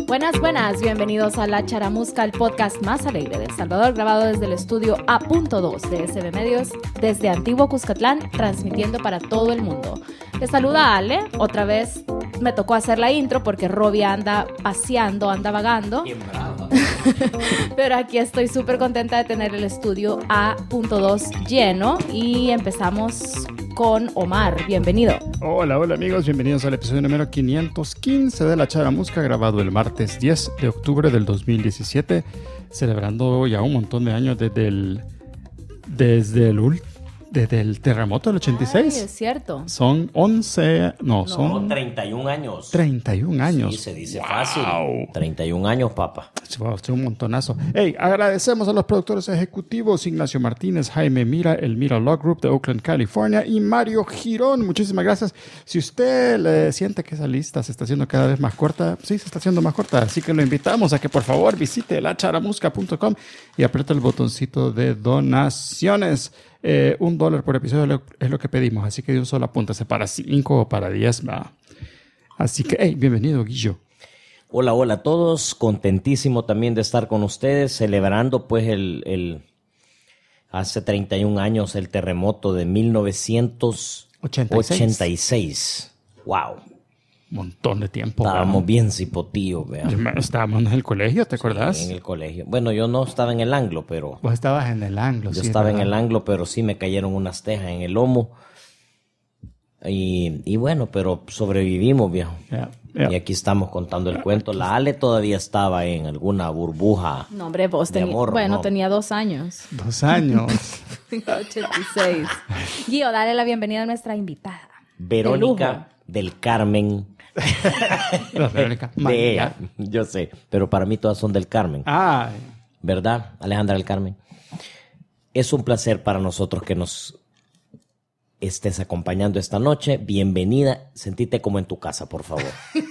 Buenas, buenas, bienvenidos a La Charamusca, el podcast más alegre de El Salvador, grabado desde el estudio A.2 de SB Medios, desde Antiguo Cuscatlán, transmitiendo para todo el mundo. Les saluda Ale, otra vez me tocó hacer la intro porque Robbie anda paseando, anda vagando. Bien brava. Pero aquí estoy súper contenta de tener el estudio A.2 lleno y empezamos con Omar. Bienvenido. Hola amigos, bienvenidos al episodio número 515 de La Charamusca, grabado el martes 10 de octubre del 2017, celebrando ya un montón de años desde el terremoto del 86. Ay, es cierto. Son 31 años. 31 años. Sí, se dice Wow. fácil. 31 años, papá. Wow, es un montonazo. Hey, agradecemos a los productores ejecutivos Ignacio Martínez, Jaime Mira, el Mira Law Group de Oakland, California, y Mario Girón. Muchísimas gracias. Si usted siente que esa lista se está haciendo cada vez más corta, sí, se está haciendo más corta. Así que lo invitamos a que por favor visite lacharamusca.com y apriete el botoncito de donaciones. $1 por episodio es lo que pedimos. Así que de un solo apúntase para 5 o para 10. Va. Así que, hey, bienvenido, Guillo. Hola a todos. Contentísimo también de estar con ustedes, celebrando pues hace 31 años el terremoto de 1986. Wow. Montón de tiempo. Estábamos bien cipotillos, vean. Estábamos en el colegio, ¿te acordás? Sí, en el colegio. Bueno, yo no estaba en el Anglo, pero... Vos estabas en el Anglo. Yo sí, estaba en ¿verdad? el Anglo, pero sí me cayeron unas tejas en el lomo. Y bueno, pero sobrevivimos, viejo. Yeah. Y aquí estamos contando el cuento. La Ale todavía estaba en alguna burbuja. No, hombre, vos de amor, ¿no? tenía 2 años. 2 años. 86. Guío, dale la bienvenida a nuestra invitada. Verónica del Carmen. La Verónica. De ella, yo sé. Pero para mí todas son del Carmen. Ay. ¿Verdad, Alejandra del Carmen? Es un placer para nosotros que nos estés acompañando esta noche. Bienvenida. Sentite como en tu casa, por favor.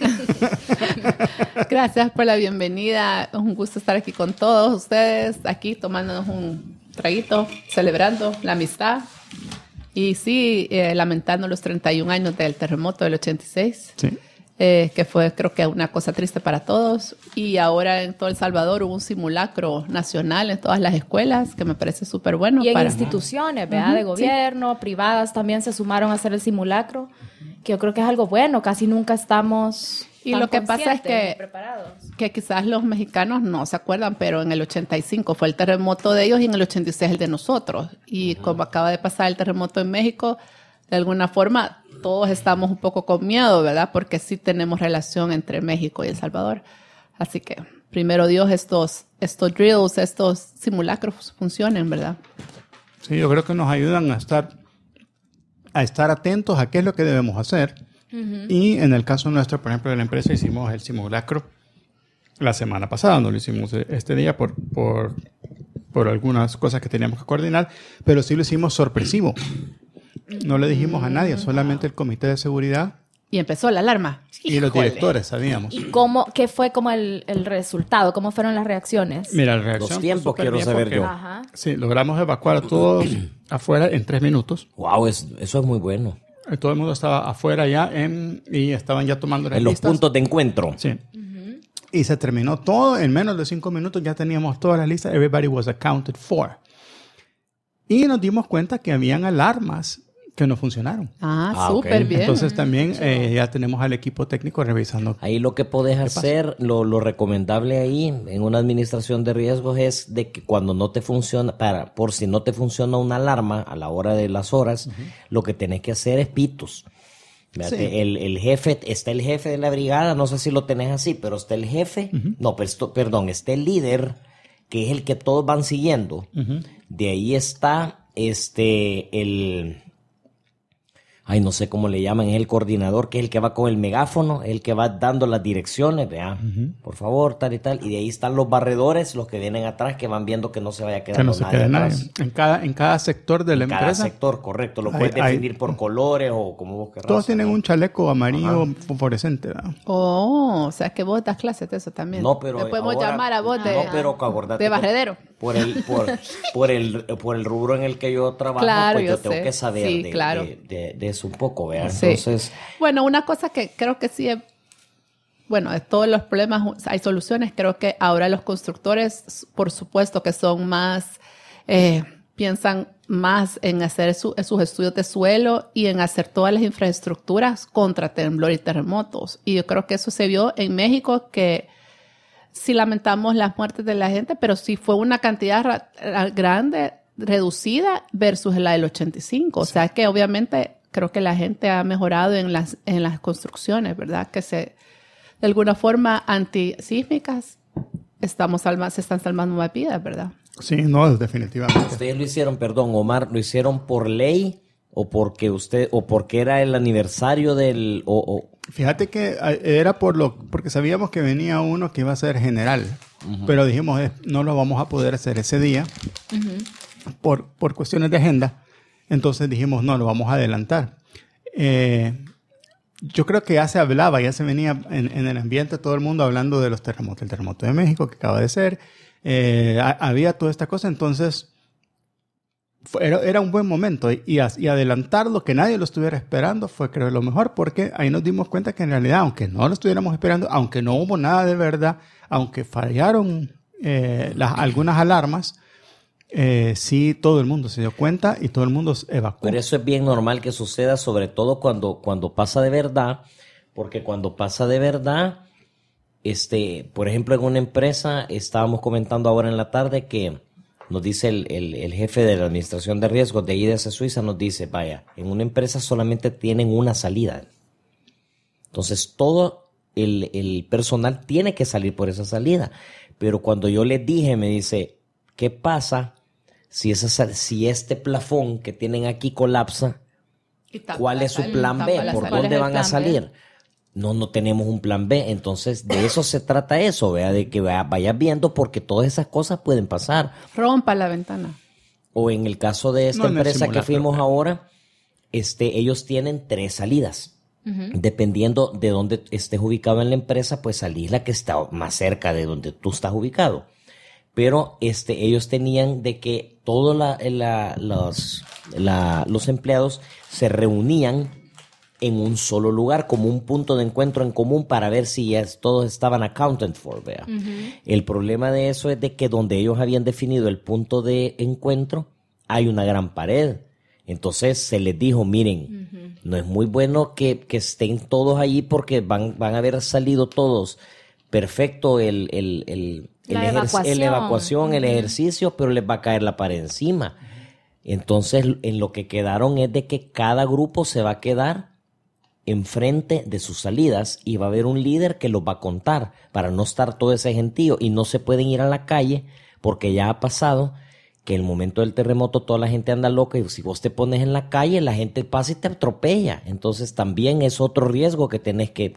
Gracias por la bienvenida. Es un gusto estar aquí con todos ustedes, aquí tomándonos un traguito, celebrando la amistad. Y sí, lamentando los 31 años del terremoto del 86, Sí. Que fue, creo que, una cosa triste para todos. Y ahora en todo El Salvador hubo un simulacro nacional en todas las escuelas, que me parece súper bueno. Y en instituciones, ¿verdad? De gobierno, privadas, también se sumaron a hacer el simulacro, que yo creo que es algo bueno. Casi nunca estamos Y tan lo que pasa es conscientes ni que, preparados. que quizás los mexicanos no se acuerdan, pero en el 85 fue el terremoto de ellos y en el 86 el de nosotros. Y como acaba de pasar el terremoto en México, de alguna forma todos estamos un poco con miedo, ¿verdad? Porque sí tenemos relación entre México y El Salvador. Así que, primero Dios, estos drills, estos simulacros funcionen, ¿verdad? Sí, yo creo que nos ayudan a estar atentos a qué es lo que debemos hacer. Y en el caso nuestro, por ejemplo, de la empresa, hicimos el simulacro la semana pasada. No lo hicimos este día por algunas cosas que teníamos que coordinar, pero sí lo hicimos sorpresivo. No le dijimos a nadie, solamente el comité de seguridad Y empezó la alarma. y los Híjole. directores sabíamos. ¿Y qué fue como el resultado? ¿Cómo fueron las reacciones? Mira, la reacción Los fue tiempos súper quiero bien saber porque, yo. Ajá. sí, logramos evacuar a todos afuera en 3 minutos. Wow, eso es muy bueno. Todo el mundo estaba afuera ya y estaban ya tomando las En los listas. puntos de encuentro. Sí. Y se terminó todo en menos de 5 minutos. Ya teníamos todas las listas. Everybody was accounted for. Y nos dimos cuenta que habían alarmas que no funcionaron. Ah, ok. súper bien. Entonces también ya tenemos al equipo técnico revisando. Ahí lo que podés hacer, lo recomendable ahí en una administración de riesgos es de que cuando no te funciona, por si no te funciona una alarma a la hora de las horas, lo que tenés que hacer es pitos. Fíjate, Sí. el jefe, está el jefe de la brigada, no sé si lo tenés así, pero está el jefe, perdón, está el líder, que es el que todos van siguiendo. De ahí está ay, no sé cómo le llaman, es el coordinador, que es el que va con el megáfono, el que va dando las direcciones, vea, por favor, tal y tal. Y de ahí están los barredores, los que vienen atrás, que van viendo que no se vaya Que quedando no se nadie quede atrás. nadie. En cada sector de la En cada empresa, sector, correcto. Lo Hay- puedes hay- definir por colores o como vos querrás. todos tienen ¿no? un chaleco amarillo fosforescente, ¿verdad? Oh, o sea que vos das clases de eso también. No, pero Te podemos ahora- llamar a vos No, de, pero acordate de que barredero. Por el rubro en el que yo trabajo, Claro, pues yo yo tengo sé. que saber Sí, claro. de eso un poco, ¿vea? Sí. Entonces, Bueno, una cosa que creo que sí bueno, de todos los problemas hay soluciones. Creo que ahora los constructores, por supuesto que son más, piensan más en hacer sus estudios de suelo y en hacer todas las infraestructuras contra temblor y terremotos. Y yo creo que eso se vio en México, que sí lamentamos las muertes de la gente, pero sí fue una cantidad grande, reducida versus la del 85. O sea que obviamente creo que la gente ha mejorado en las construcciones, ¿verdad? Que de alguna forma antisísmicas se están salvando más vidas, ¿verdad? Sí, no, definitivamente. Ustedes lo hicieron, perdón, Omar, ¿lo hicieron por ley o porque era el aniversario del... Fíjate que era porque sabíamos que venía uno que iba a ser general, pero dijimos, no lo vamos a poder hacer ese día por cuestiones de agenda. Entonces dijimos, no, lo vamos a adelantar. Yo creo que ya se hablaba, ya se venía en el ambiente, todo el mundo hablando de los terremotos. El terremoto de México que acaba de ser, había toda esta cosa, entonces era un buen momento. Y adelantarlo, que nadie lo estuviera esperando, fue creo lo mejor, porque ahí nos dimos cuenta que en realidad, aunque no lo estuviéramos esperando, aunque no hubo nada de verdad, aunque fallaron algunas alarmas, sí, todo el mundo se dio cuenta y todo el mundo evacuó. Pero eso es bien normal que suceda, sobre todo cuando pasa de verdad, porque cuando pasa de verdad, por ejemplo, en una empresa, estábamos comentando ahora en la tarde que nos dice el jefe de la administración de riesgos de IDS Suiza, nos dice, vaya, en una empresa solamente tienen una salida. Entonces, todo el personal tiene que salir por esa salida. Pero cuando yo les dije, me dice, ¿qué pasa si este plafón que tienen aquí colapsa? ¿Cuál es su plan B? ¿Por dónde van a salir? No tenemos un plan B. Entonces, de eso se trata eso, ¿vea? De que vayas viendo, porque todas esas cosas pueden pasar. Rompa la ventana. O en el caso de esta empresa que fuimos ahora, ellos tienen 3 salidas. Dependiendo de dónde estés ubicado en la empresa, pues salís la que está más cerca de donde tú estás ubicado. Pero ellos tenían de que todos los empleados se reunían en un solo lugar, como un punto de encuentro en común para ver si todos estaban accounted for, ¿vea? El problema de eso es de que donde ellos habían definido el punto de encuentro, hay una gran pared. Entonces se les dijo, miren, no es muy bueno que estén todos allí porque van a haber salido todos perfecto la evacuación, el ejercicio, pero les va a caer la pared encima. Entonces, en lo que quedaron es de que cada grupo se va a quedar enfrente de sus salidas y va a haber un líder que los va a contar para no estar todo ese gentío, y no se pueden ir a la calle porque ya ha pasado que en el momento del terremoto toda la gente anda loca, y si vos te pones en la calle la gente pasa y te atropella. Entonces también es otro riesgo que tenés que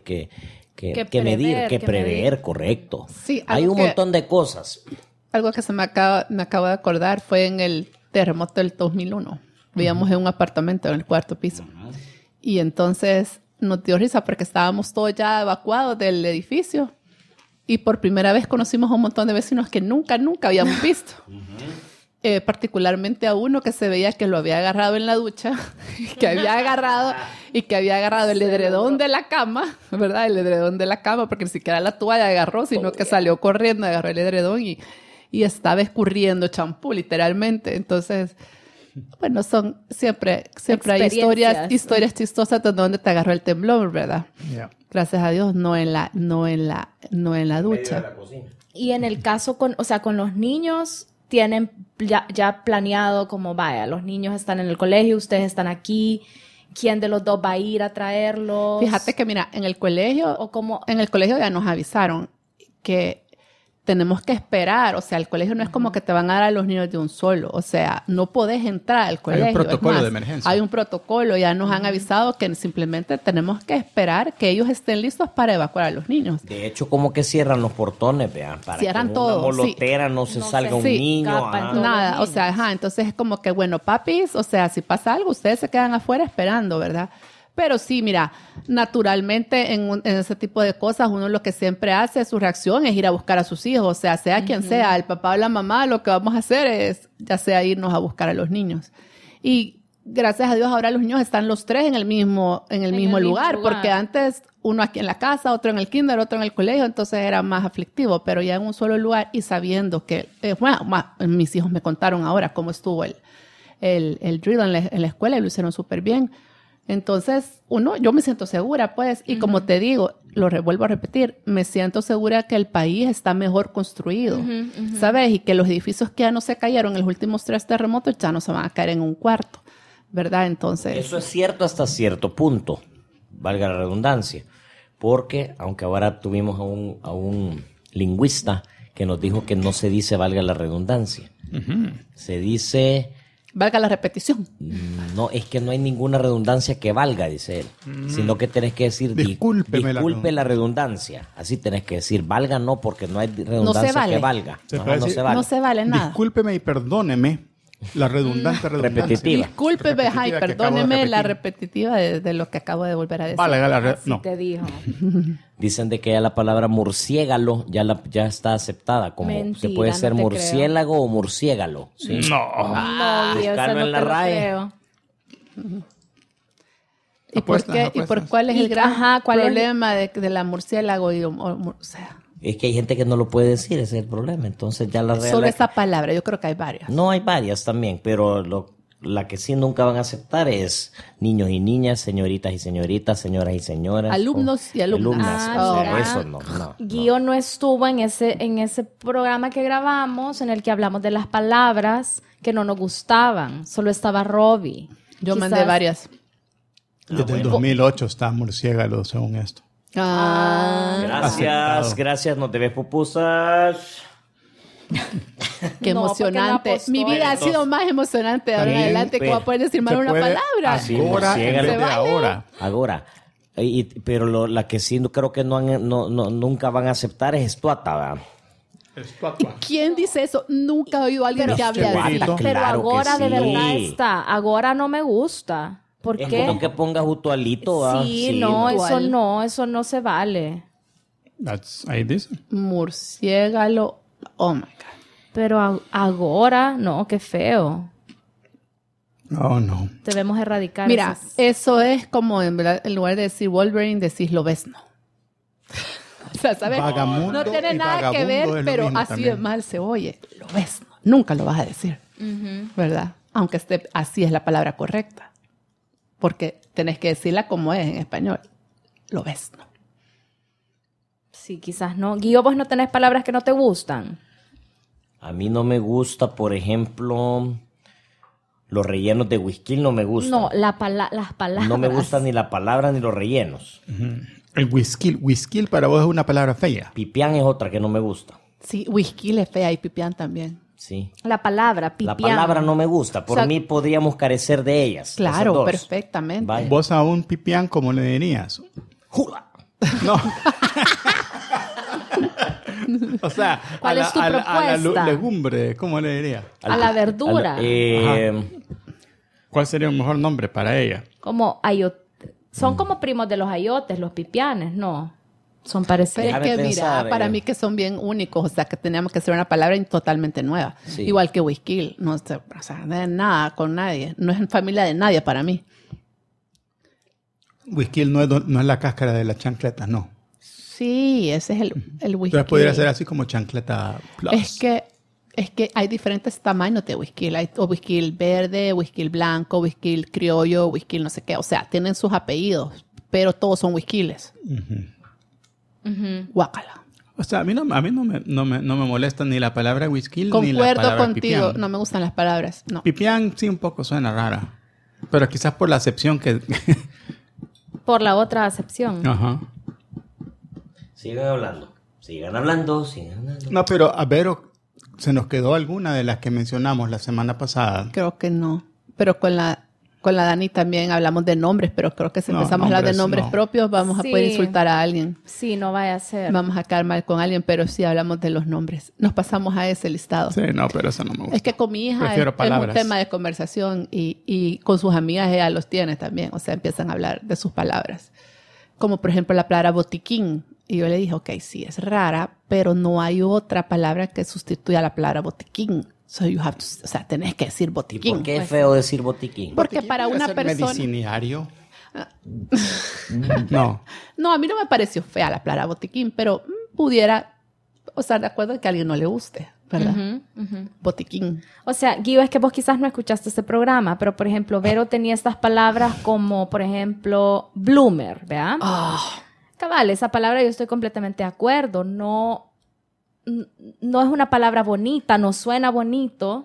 prever, correcto. Sí, hay un montón de cosas. Algo que me acabo de acordar fue en el terremoto del 2001. Vivíamos en un apartamento en el 4º piso. Y entonces nos dio risa porque estábamos todos ya evacuados del edificio. Y por primera vez conocimos a un montón de vecinos que nunca habíamos visto. Particularmente a uno que se veía que lo había agarrado en la ducha, que había agarrado el edredón de la cama, ¿verdad? El edredón de la cama, porque ni siquiera la toalla agarró, sino que salió corriendo, agarró el edredón y estaba escurriendo champú, literalmente. Entonces, bueno, son siempre hay historias chistosas de donde te agarró el temblor, ¿verdad? Yeah. Gracias a Dios, no en la ducha. Y en el caso con los niños, tienen ya planeado como, vaya, los niños están en el colegio, ustedes están aquí, ¿quién de los dos va a ir a traerlos? Fíjate que, mira, en el colegio ya nos avisaron que tenemos que esperar. O sea, el colegio no es como que te van a dar a los niños de un solo. O sea, no podés entrar al colegio. Hay un protocolo de emergencia. Hay un protocolo. Ya nos han avisado que simplemente tenemos que esperar que ellos estén listos para evacuar a los niños. De hecho, como que cierran los portones, vean, para cierran que todo, una molotera no se salga un niño. Nada, o sea, entonces es como que, bueno, papis, o sea, si pasa algo, ustedes se quedan afuera esperando, ¿verdad? Pero sí, mira, naturalmente en ese tipo de cosas uno lo que siempre hace, su reacción es ir a buscar a sus hijos. O sea quien sea, el papá o la mamá, lo que vamos a hacer es ya sea irnos a buscar a los niños. Y gracias a Dios ahora los niños están los tres en el mismo lugar, porque antes uno aquí en la casa, otro en el kinder, otro en el colegio, entonces era más aflictivo, pero ya en un solo lugar y sabiendo que, mis hijos me contaron ahora cómo estuvo el drill en la escuela y lo hicieron súper bien. Entonces, yo me siento segura, pues, y como te digo, vuelvo a repetir, me siento segura que el país está mejor construido, ¿sabes? Y que los edificios que ya no se cayeron en los últimos 3 terremotos ya no se van a caer en un cuarto, ¿verdad? Entonces... Eso es cierto hasta cierto punto, valga la redundancia, porque aunque ahora tuvimos a un lingüista que nos dijo que no se dice valga la redundancia, se dice... Valga la repetición. No, es que no hay ninguna redundancia que valga, dice él. Sino que tenés que decir disculpe la redundancia. Así tenés que decir, valga no, porque no hay redundancia que valga. No se vale nada. Discúlpeme y perdóneme la redundancia. Repetitiva. Discúlpeme, y perdóneme la repetitiva de lo que acabo de volver a decir. No. Te dijo. Dicen de que ya la palabra murciégalo ya está aceptada. Como Mentira, se puede ser murciélago o murciégalo. ¿Sí? No. Buscarlo en la RAE. ¿Y por qué? ¿Y por cuál es el gran problema de la murciélago? O sea, es que hay gente que no lo puede decir, ese es el problema. Entonces ya la solo esa palabra, yo creo que hay varias. No, hay varias también, pero la que sí nunca van a aceptar es niños y niñas, señoritas y señoritas, señoras y señoras. Alumnos y alumnas. Eso no. Guío no estuvo en ese programa que grabamos en el que hablamos de las palabras que no nos gustaban. Solo estaba Robbie. Yo mandé varias. Desde el 2008 está murciélago, según esto. Gracias, no te ves pupusas. Qué emocionante. Mi vida ha sido más emocionante de ahora en adelante que voy a poder decir mal una palabra. Ahora. Pero la que sí creo que nunca van a aceptar es estuata, ¿verdad? ¿Quién dice eso? Nunca he oído a alguien que hable así. Pero ahora de verdad está. Ahora no me gusta. ¿Por qué? Es como que pongas utualito. Sí, eso no se vale. Ahí dice. Murciégalo. Oh my God. Pero ahora, no, qué feo. No. Debemos erradicar. Mira, eso es como en lugar de decir Wolverine, decís lobezno. O sea, ¿sabes? Vagamundo no tiene nada que ver, pero así también. de mal se oye. Lobezno. Nunca lo vas a decir. ¿Verdad? Aunque así es la palabra correcta. Porque tenés que decirla como es en español. Lobezno. Sí, quizás no. Guío, vos no tenés palabras que no te gustan. A mí no me gusta, por ejemplo, los rellenos de whisky no me gustan. No, las palabras. No me gustan ni la palabra ni los rellenos. El whisky para vos es una palabra fea. Pipián es otra que no me gusta. Sí, whisky es fea y pipián también. Sí. La palabra, pipián. La palabra no me gusta. Por mí podríamos carecer de ellas. Claro, perfectamente. Vaya. Vos a un pipián, ¿cómo le dirías? ¡Jula! No. O sea, ¿cuál es tu propuesta? A la legumbre, ¿cómo le diría? A la verdura. ¿Cuál sería un mejor nombre para ella? Como son como primos de los ayotes, los pipianes, ¿no? Son parecidos. Pero es que mira, para mí que son bien únicos, o sea, que teníamos que hacer una palabra totalmente nueva. Sí. Igual que whisky, no sé, o sea, de nada con nadie. No es en familia de nadie para mí. Whisky no es la cáscara de las chancletas, no. Sí, ese es el whisky. Entonces podría ser así como chancleta plus. Es que hay diferentes tamaños de whisky. Hay whisky verde, whisky blanco, whisky criollo, whisky no sé qué. O sea, tienen sus apellidos, pero todos son whiskyles. Guácala. O sea, a mí no me molesta ni la palabra whisky ni la Concuerdo palabra contigo, pipián. no me gustan las palabras. No. Pipián sí un poco suena rara. Pero quizás por la acepción que... Por la otra acepción. Ajá. Sigan hablando. No, pero a ver, ¿se nos quedó alguna de las que mencionamos la semana pasada? Creo que no. Pero con la Dani también hablamos de nombres, pero creo que si empezamos a hablar de nombres propios vamos a poder insultar a alguien. Sí, no vaya a ser. Vamos a caer mal con alguien, pero sí hablamos de los nombres. Nos pasamos a ese listado. Sí, no, pero eso no me gusta. Es que con mi hija es un tema de conversación y con sus amigas ella los tiene también. O sea, empiezan a hablar de sus palabras. Como por ejemplo la palabra botiquín. Y yo le dije, ok, sí, es rara, pero no hay otra palabra que sustituya a la palabra botiquín. So you have to, o sea, tenés que decir ¿Y botiquín. por qué es feo decir botiquín? Porque para ¿Podría una ser persona... medicinario? No. No, a mí no me pareció fea la palabra botiquín, pero pudiera estar de acuerdo en que a alguien no le guste, ¿verdad? Botiquín. O sea, Guido, es que vos quizás no escuchaste ese programa, pero por ejemplo, Vero tenía estas palabras como, por ejemplo, bloomer, ¿verdad? Cabal, esa palabra yo estoy completamente de acuerdo. No es una palabra bonita, no suena bonito.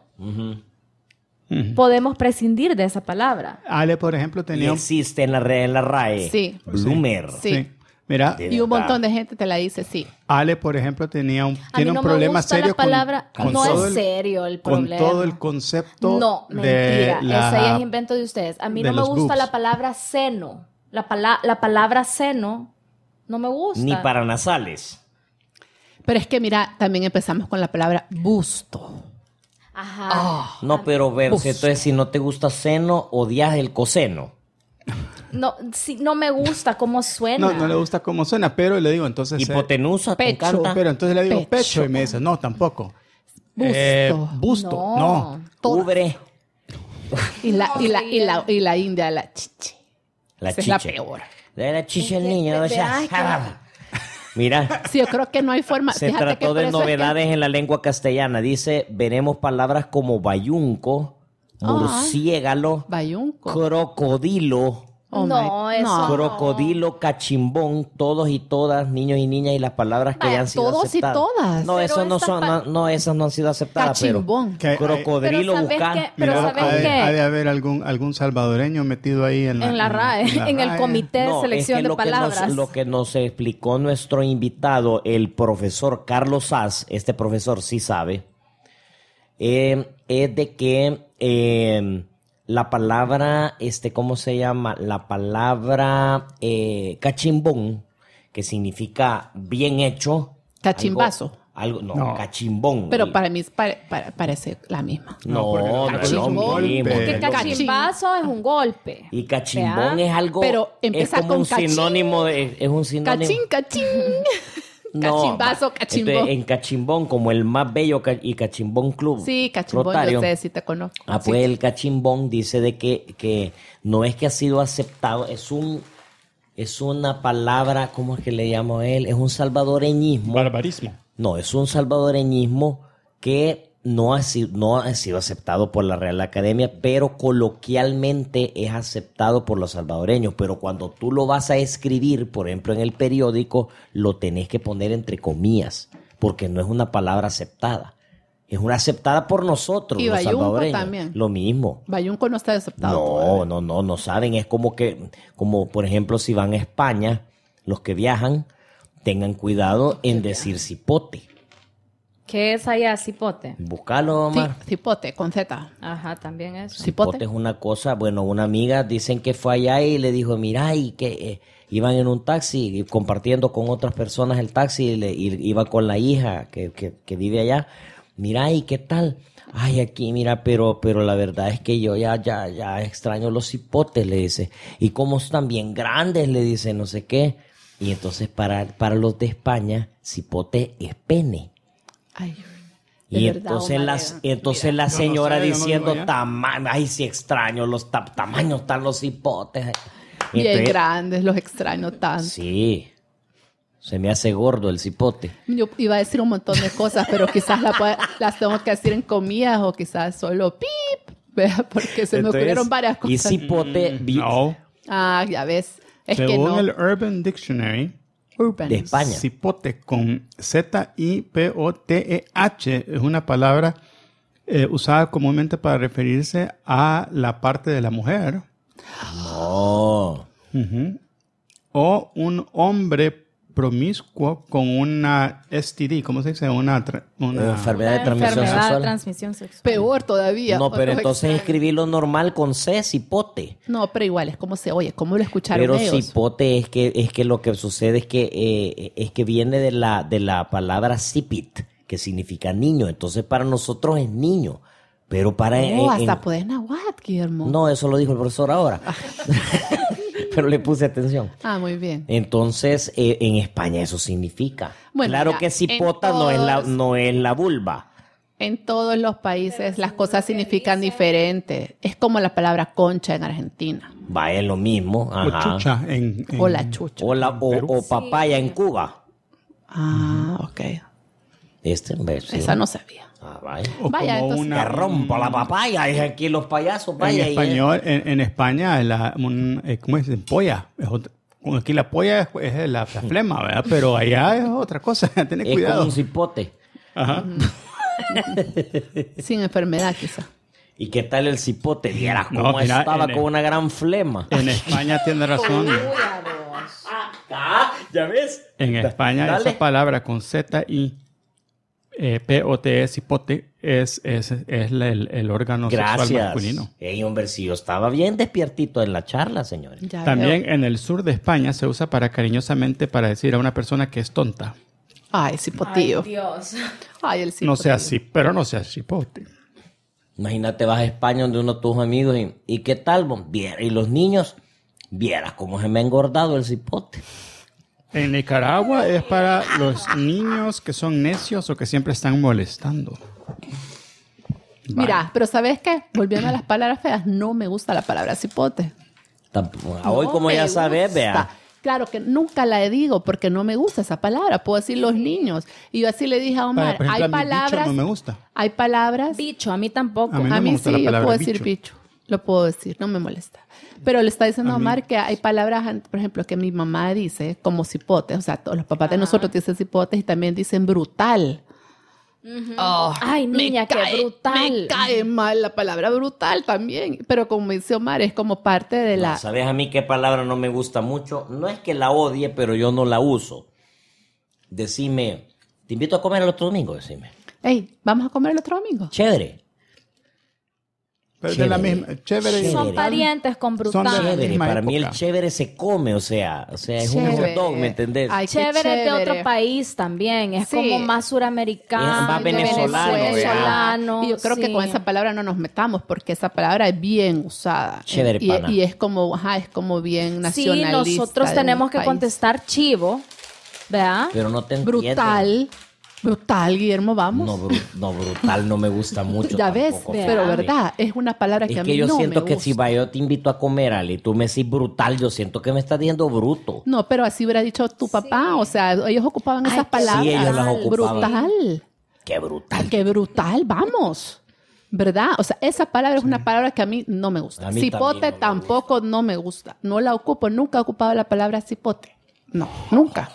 Podemos prescindir de esa palabra. Ale, por ejemplo, Y tenía... existe en la RAE. Sí. Bloomer. Sí. Mira, De Y un verdad. montón de gente te la dice, sí. Ale, por ejemplo, tiene A un mí no problema me gusta serio la palabra, con no todo es serio el con problema. todo el concepto No, de mentira. la- Ese ya es invento de ustedes. A mí de no me los gusta boobs. la palabra seno. La palabra seno no me gusta. Ni para nasales. Pero es que, mira, también empezamos con la palabra busto. Ajá. No, pero ver, Busto. entonces si no te gusta seno, odias el coseno. No, sí, no me gusta cómo suena. No le gusta cómo suena, pero le digo, entonces... Hipotenusa, ¿te pecho, encanta? pero entonces le digo Pecho. pecho y me dice, no, tampoco. Busto. Busto, no. Ubre, Y la india, la chiche. la Esa chicha. es la peor. De la chicha el niño. Ve- O sea, ay, qué- Mira, Sí, yo creo que no hay forma. se Fíjate que trató por de eso es que- novedades en la lengua castellana. Dice, veremos palabras como bayunco, murciégalo, Bayunco. crocodilo, Oh No, my- eso no. crocodilo, cachimbón, todos y todas, niños y niñas, y las palabras que Vaya, ya han sido todos y aceptadas. todas. No, Pero esos no esta son, pa- no, esas no han sido aceptadas, Cachimbón. Que- crocodilo, Pero ¿sabes buscar. qué? Pero Mira, ¿sabes ha qué? de haber algún salvadoreño metido ahí en En la RAE, en el RAE. comité de No, selección es que de lo que palabras. lo que nos explicó nuestro invitado, el profesor Carlos Sass, este profesor sí sabe, es de que la palabra, ¿cómo se llama? La palabra cachimbón, que significa bien hecho. Cachimbazo. No, cachimbón. Pero para mí parece la misma. No, porque no es lo cachimbón, mismo. golpe. Que es lo mismo. cachimbazo es un golpe. Y cachimbón ¿Verdad? es algo, Pero es empieza como con un cachín. sinónimo es un sinónimo. Cachín, cachín. No, Cachimbazo, ma- cachimbón. entonces, en Cachimbón, como el más bello y Cachimbón Club. Sí, cachimbón, Rotario. yo sé, sí te conozco. Ah, Sí. pues el Cachimbón dice de que no es que ha sido aceptado, es una palabra, ¿cómo es que le llamo a él? Es un salvadoreñismo. Barbarismo. No, es un salvadoreñismo que no ha sido aceptado por la Real Academia, pero coloquialmente es aceptado por los salvadoreños. Pero cuando tú lo vas a escribir, por ejemplo, en el periódico, lo tenés que poner entre comillas, porque no es una palabra aceptada. Es una aceptada por nosotros, Y los bayunco salvadoreños. también. Lo mismo. Bayunco no está aceptado. todavía. No saben. Es como por ejemplo, si van a España, los que viajan, tengan cuidado en decir cipote. ¿Qué es allá, cipote? Búscalo, Sí, Omar. cipote, con Z. Ajá, también eso. Cipote. Cipote es una cosa, bueno, una amiga dicen que fue allá y le dijo, mira, y que iban en un taxi y compartiendo con otras personas el taxi y iba con la hija que vive allá. Mira, ¿y qué tal? Ay, aquí, mira, pero la verdad es que yo ya extraño los cipotes, le dice. Y como están bien grandes, le dice, no sé qué. Y entonces para los de España, cipote es pene. Ay, Y de verdad, entonces Omar, la señora yo no diciendo, vivo allá. ay, sí extraño los tamaños, están los cipotes. bien Entonces, grandes, los extraño tanto. sí, se me hace gordo el cipote. Yo iba a decir un montón de cosas, pero quizás las tengo que decir en comillas o quizás solo pip, ¿vea? Porque se me Entonces, ocurrieron varias Y cosas. cipote No. Ah, ya ves. Es que Según no. el Urban Dictionary, Urban. de España. cipote con Z-I-P-O-T-E-H es una palabra usada comúnmente para referirse a la parte de la mujer No. o un hombre promiscuo con una STD, ¿cómo se dice? Una Enfermedad de transmisión Enfermedad de sexual. transmisión sexual. Peor todavía. No, pero Otros entonces extraños. escribirlo normal con C, cipote. No, pero igual es como se oye, cómo lo escucharon Pero ellos. cipote es que lo que sucede es que viene de la palabra cipit, que significa niño. Entonces para nosotros es niño. Pero para Hasta puedes nahuatl, Guillermo. no, eso lo dijo el profesor ahora. Pero le puse atención. Ah, muy bien. Entonces, en España eso significa. Bueno, claro mira, que cipota en no todos- es la vulva. En todos los países las cosas significan diferente. Es como la palabra concha en Argentina. Va, es lo mismo. O Ajá. chucha O la chucha. O papaya en Cuba. Ok. ¿Ves? Esa no sabía. Vaya. O Vaya, como entonces- Te rompo la papaya. Es aquí los payasos. En Vaya. español, en España, ¿cómo es? Polla. Aquí la polla es la flema, ¿verdad? Pero allá es otra cosa. Ten Es cuidado. como un cipote. Ajá. Sin enfermedad, quizá. ¿Y qué tal el cipote? Vieras No, cómo mira, estaba en con una gran flema. En España tiene razón. ¿Ya ves? En España Dale. esa palabra con Z y P-O-T-E, cipote, es el órgano sexual Gracias. masculino. Ey, hombre, si yo estaba bien despiertito en la charla, señores. Ya También veo. en el sur de España se usa cariñosamente para decir a una persona que es tonta. Ay, cipotillo. Ay, Dios. Ay, el cipotillo. No sea así, pero no sea cipote. Imagínate, vas a España donde uno de tus amigos y ¿qué tal? Y los niños, vieras cómo se me ha engordado el cipote. En Nicaragua es para los niños que son necios o que siempre están molestando. Mira, pero ¿sabes qué? Volviendo a las palabras feas, no me gusta la palabra cipote. Hoy, No como me ya sabes, gusta. vea. Claro que nunca la digo porque no me gusta esa palabra. Puedo decir los niños. Y yo así le dije a Omar, Por ejemplo, hay a mí bicho palabras. no me gusta. Hay palabras. Bicho, a mí tampoco. A mí no A me mí gusta sí, la yo palabra puedo decir bicho. bicho. Lo puedo decir, no me molesta. Pero le está diciendo a A mí- Omar que hay palabras, por ejemplo, que mi mamá dice como cipote. O sea, todos los papás de nosotros dicen cipotes y también dicen brutal. Oh, Ay, niña, qué brutal. Me cae mal la palabra brutal también. Pero como dice Omar, es como parte de la... ¿Sabes a mí qué palabra no me gusta mucho? No es que la odie, pero yo no la uso. Decime, te invito a comer el otro domingo, decime. Hey, ¿vamos a comer el otro domingo? Chévere. Pero es de la Chévere. misma. Chévere. Son Chévere. parientes con Son de- brutal. Chévere. misma Para mí el época. chévere se come, o sea es un Chévere. hot dog, ¿me entendés? Ay, qué Chévere de chévere. otro país también. Es Sí. como más suramericano. Es más de venezolano, venezolano, Y yo creo que sí. con esa palabra no nos metamos porque esa palabra es bien usada. Chévere, y, pana. y es como, es como bien Sí, nacionalista. nosotros de tenemos un que país. contestar chivo, ¿verdad? Pero no te entiendo. Brutal, Guillermo, vamos. No, brutal no me gusta mucho. Ya ves, tampoco, vea. pero fíjate. verdad, es una palabra que Es a que mí yo no siento me que gusta. si va, yo te invito a comer, Ale, y tú me decís brutal, yo siento que me estás diciendo bruto. No, pero así hubiera dicho tu papá, o sea, ellos ocupaban Ay, esas qué palabras. Sí, ellos las ocupaban. Brutal. Qué brutal. Qué brutal, vamos. ¿Verdad? O sea, esa palabra es una palabra que a mí no me gusta. A mí Cipote también no me tampoco no me gusta. No la ocupo, nunca he ocupado la palabra cipote. No, nunca.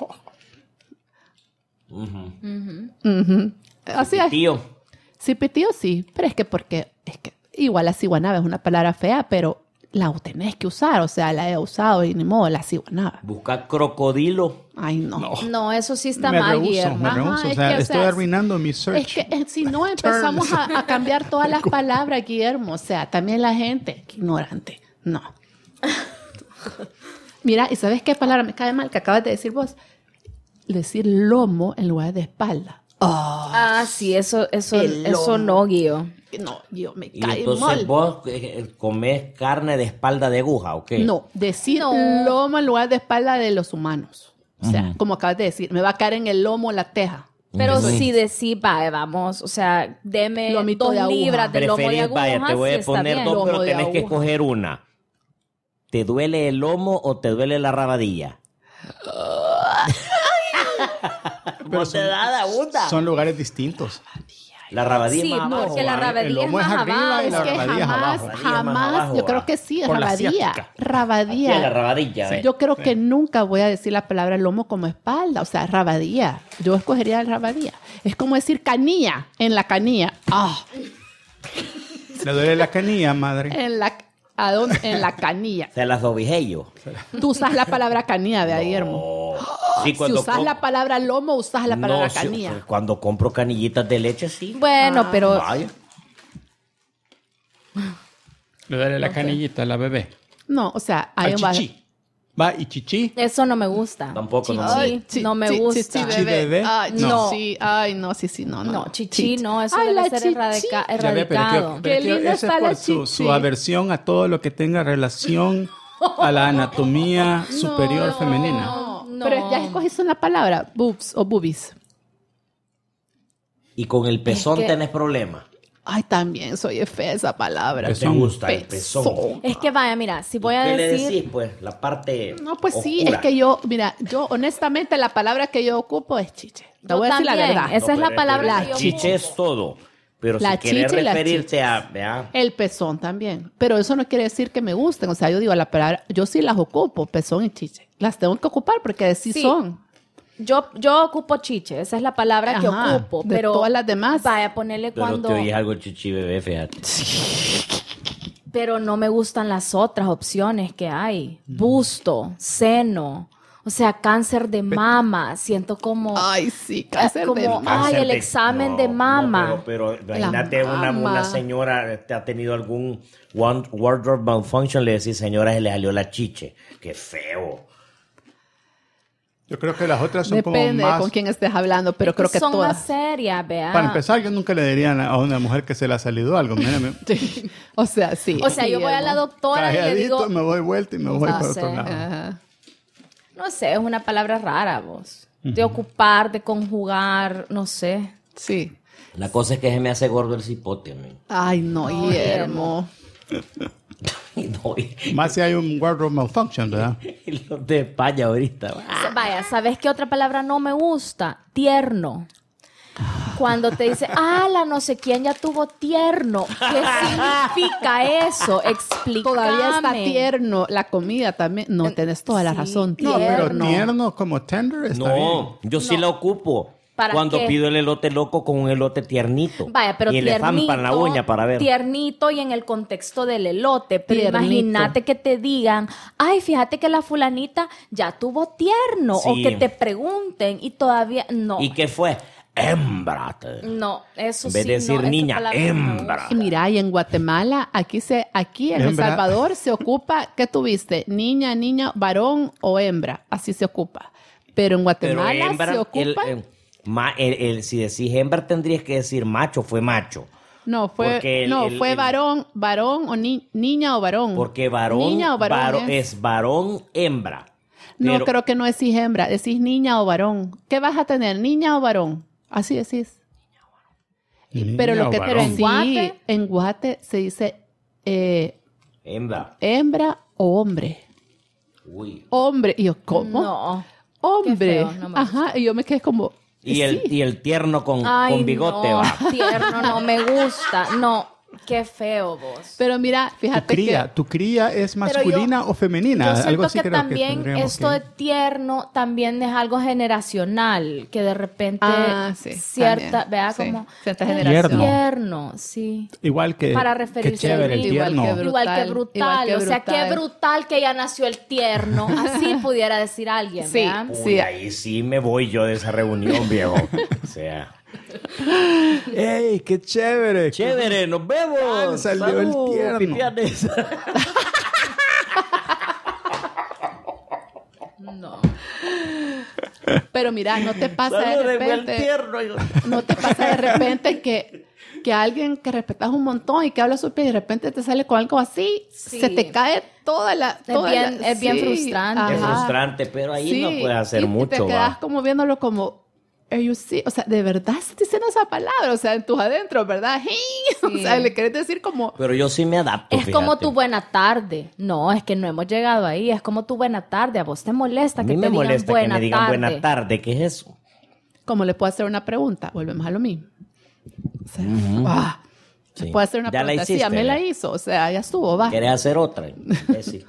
Ujú. Así es. Tío, Cipitío sí, pero es que igual la ciguanaba es una palabra fea, pero la tenés que usar, o sea, la he usado y ni modo, la ciguanaba. busca crocodilo. Ay, no. No, eso sí está Me mal, rehuso, Guillermo. me Ajá, rehuso. es O sea, que, o estoy sea, arruinando mi search. Es que si no empezamos a cambiar todas las palabras, Guillermo, o sea, también la gente, qué ignorante, no. Mira, ¿y sabes qué palabra me cae mal que acabas de decir vos? Decir lomo en lugar de espalda. Ah, sí, eso El lomo. no, Guillo. No, yo me Y cae entonces mal. vos comés carne de espalda de aguja, ¿o qué? No, decir No. lomo en lugar de espalda de los humanos. O sea, como acabas de decir, me va a caer en el lomo la teja. Pero si decís, vamos, o sea, deme Lomito 2 de aguja. libras de lomo de Preferís, aguja, vaya, te voy sí a está poner bien. dos, pero Lomo de tenés que aguja. escoger una. ¿Te duele el lomo o te duele la rabadilla? Pero te da la onda. Son lugares distintos. La rabadilla Sí, es más abajo. porque la ¿vale? El rabadilla es lomo es más arriba abajo. y Es la que rabadilla es abajo. Rabadilla más jamás, abajo, yo creo va. que sí, Por la rabadilla. asiática. Aquí a la Rabadilla. rabadilla, ¿ves? Yo creo que nunca voy a decir la palabra lomo como espalda, o sea, rabadilla. Yo escogería la rabadilla. Es como decir canilla, en la canilla. Ah, Le duele la canilla, madre. ¿a dónde? En la canilla. Se las dobijé yo. Tú usas la palabra canilla de Guillermo. Sí, Si cuando usas la palabra lomo, usas la palabra canilla. cuando compro canillitas de leche, sí. Bueno, pero Vaya. Le duele la canillita a la bebé. No, o sea, hay Al un chichi. Va, y chichi. eso no me gusta. Tampoco, no me Chichi, gusta. no me gusta. Chichi bebé. Ay, No. sí, ay, no, sí, no. No, chichi, no, eso Ay, debe la ser chichi. Ya ve, erradicado. Qué pero linda ese está es por la su chichi. aversión a todo lo que tenga relación a la anatomía superior femenina. No, pero ya escogiste una palabra, boobs o boobies. Y con el pezón Es que- tenés problemas. Ay, también soy fea esa palabra. ¿Te gusta el pezón? Es que vaya, mira, si voy a ¿Qué le decir... decís, pues? La parte No, pues sí, oscura. es que yo honestamente la palabra que yo ocupo es chiche. Te Yo voy a decir la también. verdad. Esa es la pero- palabra pero que yo chiche ocupo. es todo. Pero La si querés chiche y las referirte a... ¿vea? El pezón también. Pero eso no quiere decir que me gusten. O sea, yo digo la palabra, yo sí las ocupo, pezón y chiche. Las tengo que ocupar porque así Sí. son. Yo ocupo chiche, esa es la palabra que Ajá, ocupo, de pero todas las demás. vaya, ponerle Pero cuando... te oyes algo chichi bebé, fíjate. Pero no me gustan las otras opciones que hay. Busto, seno, o sea, cáncer de mama, siento como... Ay, sí, cáncer como, de mama. ay, el Cáncer examen de mama. No, pero imagínate La mama. una señora te ha tenido algún wardrobe malfunction, le decís, señora, se le salió la chiche. Qué feo. Yo creo que las otras son Depende como de más... con quién estés hablando, pero creo que son todas. más serias, vea. Para empezar, yo nunca le diría a una mujer que se le ha salido algo. Mírame, Sí. O sea, sí. O sea, yo voy a la doctora y le calladito, digo... me doy vuelta y me voy No para sé. otro lado. Ajá. No sé, es una palabra rara, vos. De ocupar, de conjugar, no sé. Sí. La cosa es que se me hace gordo el cipote, man. Ay, no, Guillermo. No, Más si hay un wardrobe malfunction, ¿verdad? y los de España ahorita. Vaya, ¿sabes qué otra palabra no me gusta? Tierno. Cuando te dice, la no sé quién ya tuvo tierno. ¿Qué significa eso? Explícame. Todavía está tierno. La comida también. No, tenés toda la Sí, razón. No, pero Tierno. tierno como tender está bien. No, yo sí la ocupo. ¿Para Cuando qué? pido el elote loco con un elote tiernito. Vaya, pero y le tiernito, zampan la uña para ver. tiernito y en el contexto del elote. Pero Tiernito. imagínate que te digan, ay, fíjate que la fulanita ya tuvo tierno. Sí. O que te pregunten y todavía no. ¿Y qué fue? Hembrate. No, eso En vez sí. de decir no, esa niña, palabra no me hembra. gusta. Y mira, y en Guatemala, aquí en El Hembra. Salvador se ocupa, ¿qué tuviste? Niña, varón o hembra. Así se ocupa. Pero en Pero Guatemala hembra, se ocupa. si decís hembra tendrías que decir macho, fue macho. No, Porque fue varón o niña o varón. Porque varón, Niña o varón es varón, hembra. No, Pero- creo que no decís hembra, decís niña o varón. ¿Qué vas a tener, niña o varón? Así decís. Pero Niña lo o que varón. en Guate- en Guate se dice Hembra. hembra o hombre. Uy. Hombre. Y yo, ¿cómo? No. Hombre. Qué feo, no me Ajá. Y yo me quedé como. Y sí. el tierno con bigote no, va. tierno, no me gusta. No, qué feo vos. Pero mira, fíjate ¿Tu cría es Pero masculina o femenina? Yo siento Algo así que creo también tendríamos esto que- de tierno también es algo generacional, que de repente sí, cierta, también, vea sí, como cierta "Ay, generación". tierno, sí. Igual que... Para que referirse chévere, al el niño, tierno. Igual que brutal, o sea, qué brutal. brutal que ya nació el tierno, así pudiera decir alguien, Sí. ¿verdad? Uy, Sí. ahí sí me voy yo de esa reunión, viejo. O sea, ¡Ey, qué chévere! chévere, nos vemos. Ah, salió el tierno. pipianes. No. Pero mira, no te pasa de Salúdenme al repente. tierno. No te pasa de repente que alguien que respetas un montón y que habla súper y de repente te sale con algo así, Sí. se te cae toda la... Es bien frustrante. Es ajá. frustrante, pero ahí Sí, no puedes hacer y mucho, te quedas va. como viéndolo como... Are you serious? O sea, de verdad estás diciendo esa palabra, o sea, en tus adentros, ¿verdad? O sea, le querés decir como... Pero yo sí me adapto, Es como fíjate. tu buena tarde. No, es que no hemos llegado ahí. Es como tu buena tarde. A vos te molesta A que mí te me molesta que digan me digan buena buena tarde. ¿Qué es eso? Como le puedo hacer una pregunta, volvemos a lo mismo. O sea, Sí. le puedo hacer una Ya la pregunta. Sí, ya hiciste, me la ¿ve? hizo, o sea, ya estuvo, va. ¿Quieres hacer otra? Sí.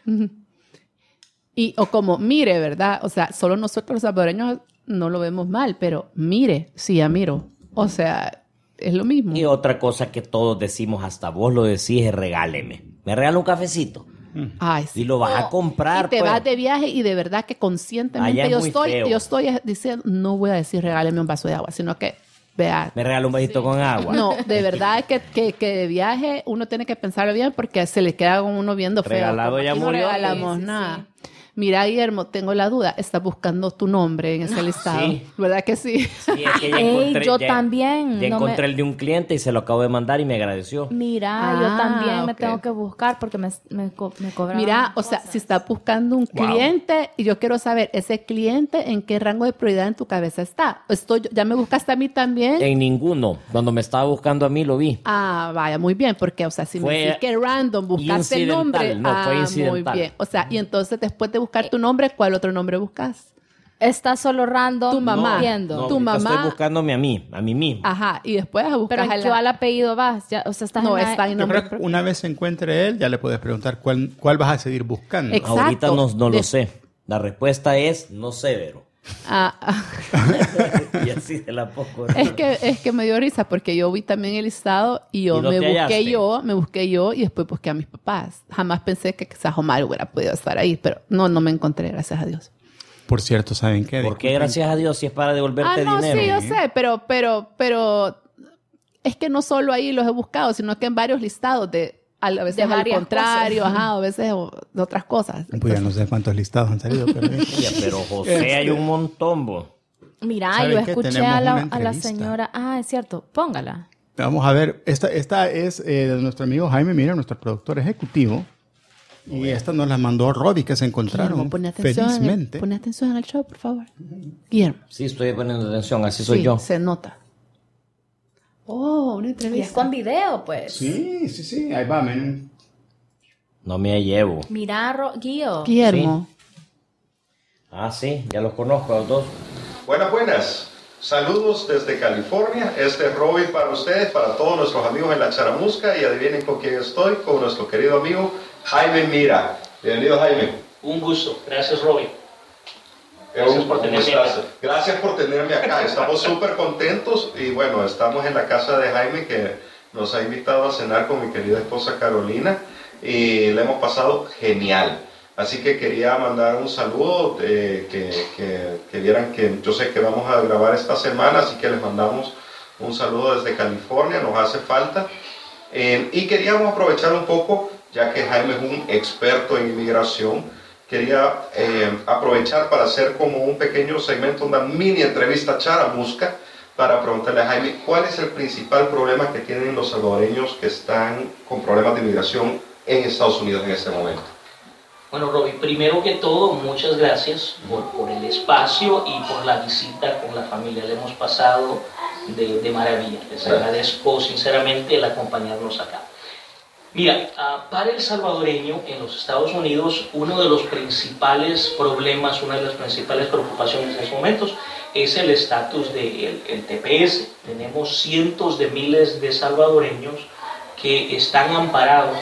O como, mire, ¿verdad? O sea, solo nosotros los salvadoreños no lo vemos mal, pero mire, sí, ya miro. O sea, es lo mismo. Y otra cosa que todos decimos, hasta vos lo decís, es regáleme. ¿Me regala un cafecito? Ay, sí. Y lo vas a comprar, Y te pues. vas de viaje y de verdad que conscientemente Allá es muy feo. yo estoy diciendo, no voy a decir regáleme un vaso de agua, sino que, vea, ¿Me regala un vasito con agua? no, de verdad que de viaje uno tiene que pensar bien porque se le queda a uno viendo feo. Regalado como ya aquí no murió. regalamos Sí, sí, nada. sí. Mira, Guillermo, tengo la duda. ¿Estás buscando tu nombre en ese listado? Sí. ¿Verdad que sí? Sí, es que ya Ey, encontré, yo ya- también. Ya no encontré el de un cliente y se lo acabo de mandar y me agradeció. Mira, yo también me ok. tengo que buscar porque me cobraron Mira, o cosas. sea, si estás buscando un cliente, y yo quiero saber, ese cliente, ¿en qué rango de prioridad en tu cabeza está? ¿Ya me buscaste a mí también? En ninguno. Cuando me estaba buscando a mí lo vi. Ah, vaya, muy bien, porque, o sea, si me Fue decís que random, buscaste el nombre. incidental, no, fue muy incidental. bien. O sea, y entonces después de buscar tu nombre, ¿cuál otro nombre buscas? Está solo random. Tu mamá. viendo. No, Tu ahorita mamá- estoy buscándome a mí mismo. Ajá, y después buscas Pero ¿en qué apellido vas? Ya, o sea, estás No, en la- está en Yo nombre creo que propio. una vez se encuentre él, ya le puedes preguntar cuál vas a seguir buscando. Exacto. Ahorita no lo De- sé. La respuesta es no sé, Vero. Y así se la pongo. Es que me dio risa porque yo vi también el listado y yo ¿Y no te hallaste? me busqué yo y después busqué a mis papás. Jamás pensé que quizás Omar hubiera podido estar ahí, pero no me encontré, gracias a Dios. Por cierto, ¿saben qué? ¿Por qué, gracias a Dios, si es para devolverte no, dinero? sí, yo sé, pero es que no solo ahí los he buscado, sino que en varios listados a veces De al varias contrario, cosas. a veces de otras cosas. Pues ya no sé cuántos listados han salido, pero... Oye, pero José, hay un montón, bo. Mira, ¿Saben yo qué? escuché Tenemos a una la entrevista. señora. Ah, es cierto. Póngala. Vamos a ver, esta es de nuestro amigo Jaime Mira, nuestro productor ejecutivo. Y esta nos la mandó Robbie, que se encontraron Guillermo, pone atención, felizmente. pone atención en el show, por favor. Guillermo. Sí, estoy poniendo atención, así soy yo. Se nota. Oh, una Y es entrevista. con video, pues. Sí, ahí va, men. No me llevo. Mira, Guillo. Guillermo. Ah, sí, ya los conozco a los dos. Buenas. Saludos desde California. Este es Robin para ustedes, para todos nuestros amigos en la Charamusca. Y adivinen con quién estoy, con nuestro querido amigo Jaime Mira. Bienvenido, Jaime. Un gusto. Gracias, Robin. Gracias por ¿Cómo tenerme estás? acá. Gracias por tenerme acá. Estamos súper contentos y bueno, estamos en la casa de Jaime que nos ha invitado a cenar con mi querida esposa Carolina y le hemos pasado genial. Así que quería mandar un saludo, que vieran que yo sé que vamos a grabar esta semana, así que les mandamos un saludo desde California, nos hace falta. Y queríamos aprovechar un poco, ya que Jaime es un experto en inmigración, quería aprovechar para hacer como un pequeño segmento, una mini entrevista charamusca, para preguntarle a Jaime cuál es el principal problema que tienen los salvadoreños que están con problemas de inmigración en Estados Unidos en este momento. Bueno, Robin, primero que todo, muchas gracias por el espacio y por la visita con la familia. Le hemos pasado de maravilla. Les agradezco sinceramente el acompañarnos acá. Mira, para el salvadoreño en los Estados Unidos, uno de los principales problemas, una de las principales preocupaciones en estos momentos es el estatus del TPS. Tenemos cientos de miles de salvadoreños que están amparados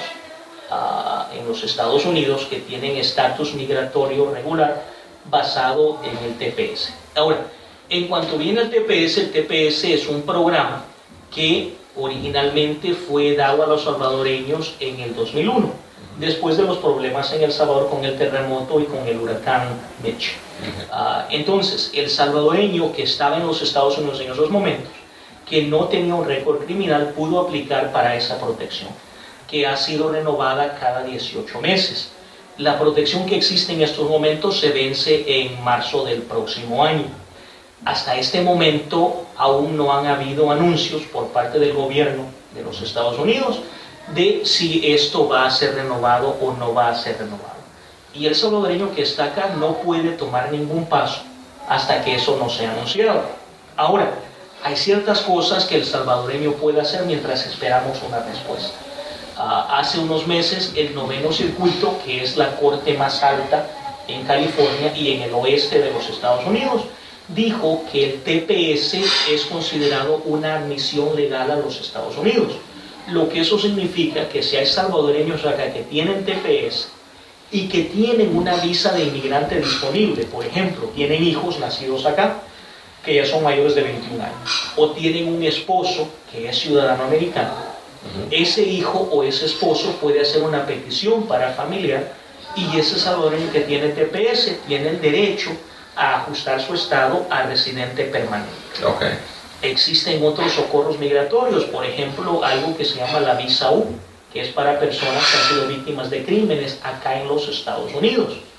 en los Estados Unidos, que tienen estatus migratorio regular basado en el TPS. Ahora, en cuanto viene el TPS es un programa que originalmente fue dado a los salvadoreños en el 2001, después de los problemas en El Salvador con el terremoto y con el huracán Mitch. Entonces, el salvadoreño que estaba en los Estados Unidos en esos momentos, que no tenía un récord criminal, pudo aplicar para esa protección, que ha sido renovada cada 18 meses. La protección que existe en estos momentos se vence en marzo del próximo año. Hasta este momento aún no han habido anuncios por parte del gobierno de los Estados Unidos de si esto va a ser renovado o no va a ser renovado. Y el salvadoreño que está acá no puede tomar ningún paso hasta que eso no sea anunciado. Ahora, hay ciertas cosas que el salvadoreño puede hacer mientras esperamos una respuesta. Hace unos meses el 9º circuito, que es la corte más alta en California y en el oeste de los Estados Unidos, dijo que el TPS es considerado una admisión legal a los Estados Unidos. Lo que eso significa que si hay salvadoreños acá que tienen TPS y que tienen una visa de inmigrante disponible, por ejemplo, tienen hijos nacidos acá, que ya son mayores de 21 años, o tienen un esposo que es ciudadano americano, ese hijo o ese esposo puede hacer una petición para familiar y ese salvadoreño que tiene TPS tiene el derecho a ajustar su estado a residente permanente. Okay. Existen otros socorros migratorios, por ejemplo, algo que se llama la visa U, que es para personas que han sido víctimas de crímenes acá en los Estados Unidos.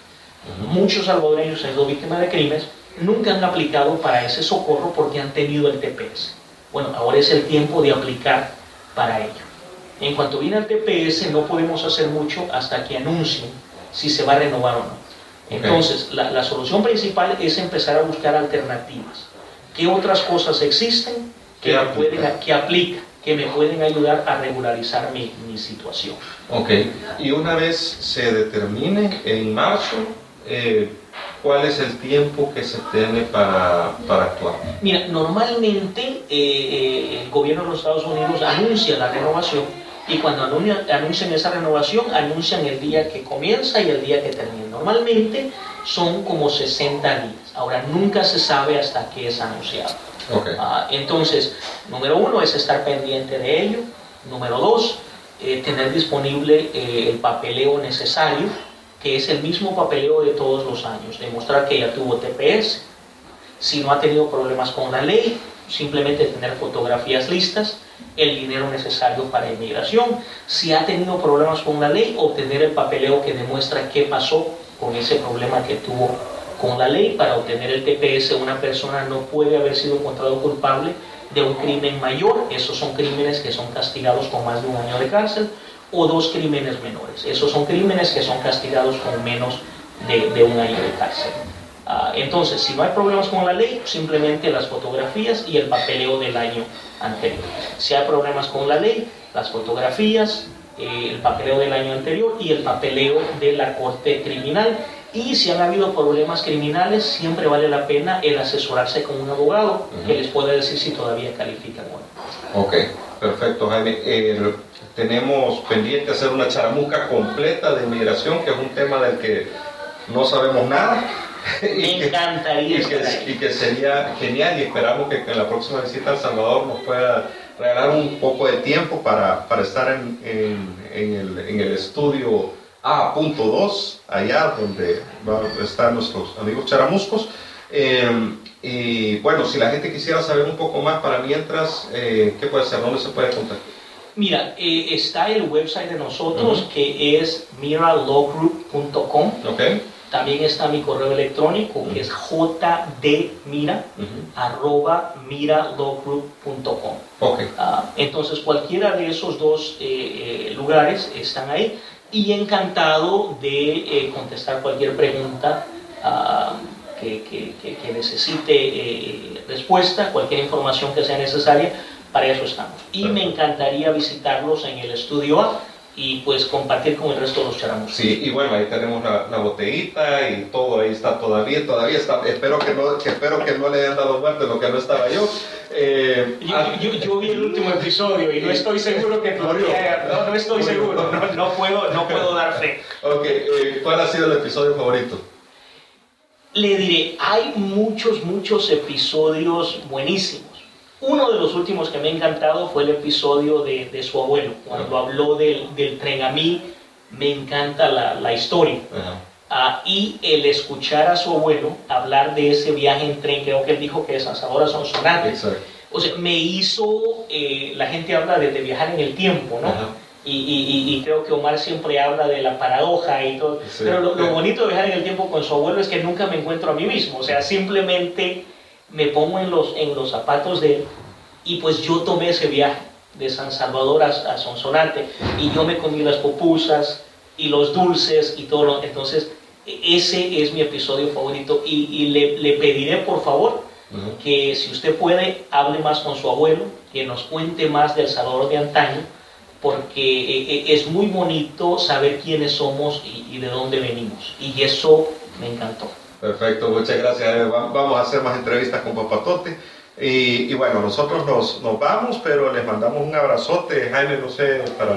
Muchos salvadoreños han sido víctimas de crímenes, nunca han aplicado para ese socorro porque han tenido el TPS. Bueno, ahora es el tiempo de aplicar para ello. En cuanto viene el TPS, no podemos hacer mucho hasta que anuncien si se va a renovar o no. Entonces, la solución principal es empezar a buscar alternativas. ¿Qué otras cosas existen que me pueden ayudar a regularizar mi situación? Ok, y una vez se determine en marzo, ¿cuál es el tiempo que se tiene para actuar? Mira, normalmente el gobierno de los Estados Unidos anuncia la renovación y cuando anuncian esa renovación, anuncian el día que comienza y el día que termina. Normalmente son como 60 días. Ahora, nunca se sabe hasta que es anunciado. Okay. Entonces, número 1 es estar pendiente de ello. Número 2, tener disponible el papeleo necesario, que es el mismo papeleo de todos los años. Demostrar que ya tuvo TPS. Si no ha tenido problemas con la ley, simplemente tener fotografías listas, el dinero necesario para inmigración. Si ha tenido problemas con la ley, obtener el papeleo que demuestra qué pasó con ese problema que tuvo con la ley. Para obtener el TPS, una persona no puede haber sido encontrado culpable de un crimen mayor. Esos son crímenes que son castigados con más de 1 año de cárcel, o 2 crímenes menores. Esos son crímenes que son castigados con menos de 1 año de cárcel. Entonces, si no hay problemas con la ley, simplemente las fotografías y el papeleo del año anterior. Si hay problemas con la ley, las fotografías, el papeleo del año anterior y el papeleo de la corte criminal. Y si han habido problemas criminales, siempre vale la pena el asesorarse con un abogado que les pueda decir si todavía califican o no. Ok, perfecto, Jaime. Tenemos pendiente hacer una charamusca completa de inmigración, que es un tema del que no sabemos nada. Me encantaría y que sería genial, y esperamos que en la próxima visita a El Salvador nos pueda regalar un poco de tiempo para estar en el estudio A.2, allá donde están nuestros amigos charamuscos. Y bueno, si la gente quisiera saber un poco más para mientras, ¿qué puede hacer? ¿Dónde se puede contactar? Mira, está el website de nosotros, que es miralawgroup.com. Okay. También está mi correo electrónico, que es jdmira@miralawgroup.com. Okay. Entonces, cualquiera de esos dos lugares están ahí, y encantado de contestar cualquier pregunta que necesite respuesta, cualquier información que sea necesaria. Para eso estamos. Y me encantaría visitarlos en el estudio A y pues compartir con el resto de los charamuscos. Sí, y bueno, ahí tenemos la botellita y todo ahí está todavía está. Espero que no le hayan dado muerte lo que no estaba yo. Yo vi el último episodio y no estoy seguro que todavía... No estoy seguro, no puedo dar fe. Ok, ¿cuál ha sido el episodio favorito? Le diré, hay muchos episodios buenísimos. Uno de los últimos que me ha encantado fue el episodio de su abuelo, cuando habló del tren. A mí me encanta la historia. Y el escuchar a su abuelo hablar de ese viaje en tren, creo que él dijo que de San Salvador a Sonsonate. Exacto. O sea, me hizo, la gente habla de viajar en el tiempo, ¿no? Y creo que Omar siempre habla de la paradoja y todo. Sí, pero lo bonito de viajar en el tiempo con su abuelo es que nunca me encuentro a mí mismo. O sea, simplemente me pongo en los zapatos de él, y pues yo tomé ese viaje de San Salvador a Sonsonate, y yo me comí las pupusas y los dulces y todo. Entonces, ese es mi episodio favorito, y le pediré por favor que si usted puede, hable más con su abuelo, que nos cuente más del Salvador de antaño, porque es muy bonito saber quiénes somos y de dónde venimos, y eso me encantó. Perfecto, muchas gracias. Vamos a hacer más entrevistas con Papatote. Y bueno, nosotros nos vamos, pero les mandamos un abrazote, Jaime, no sé, para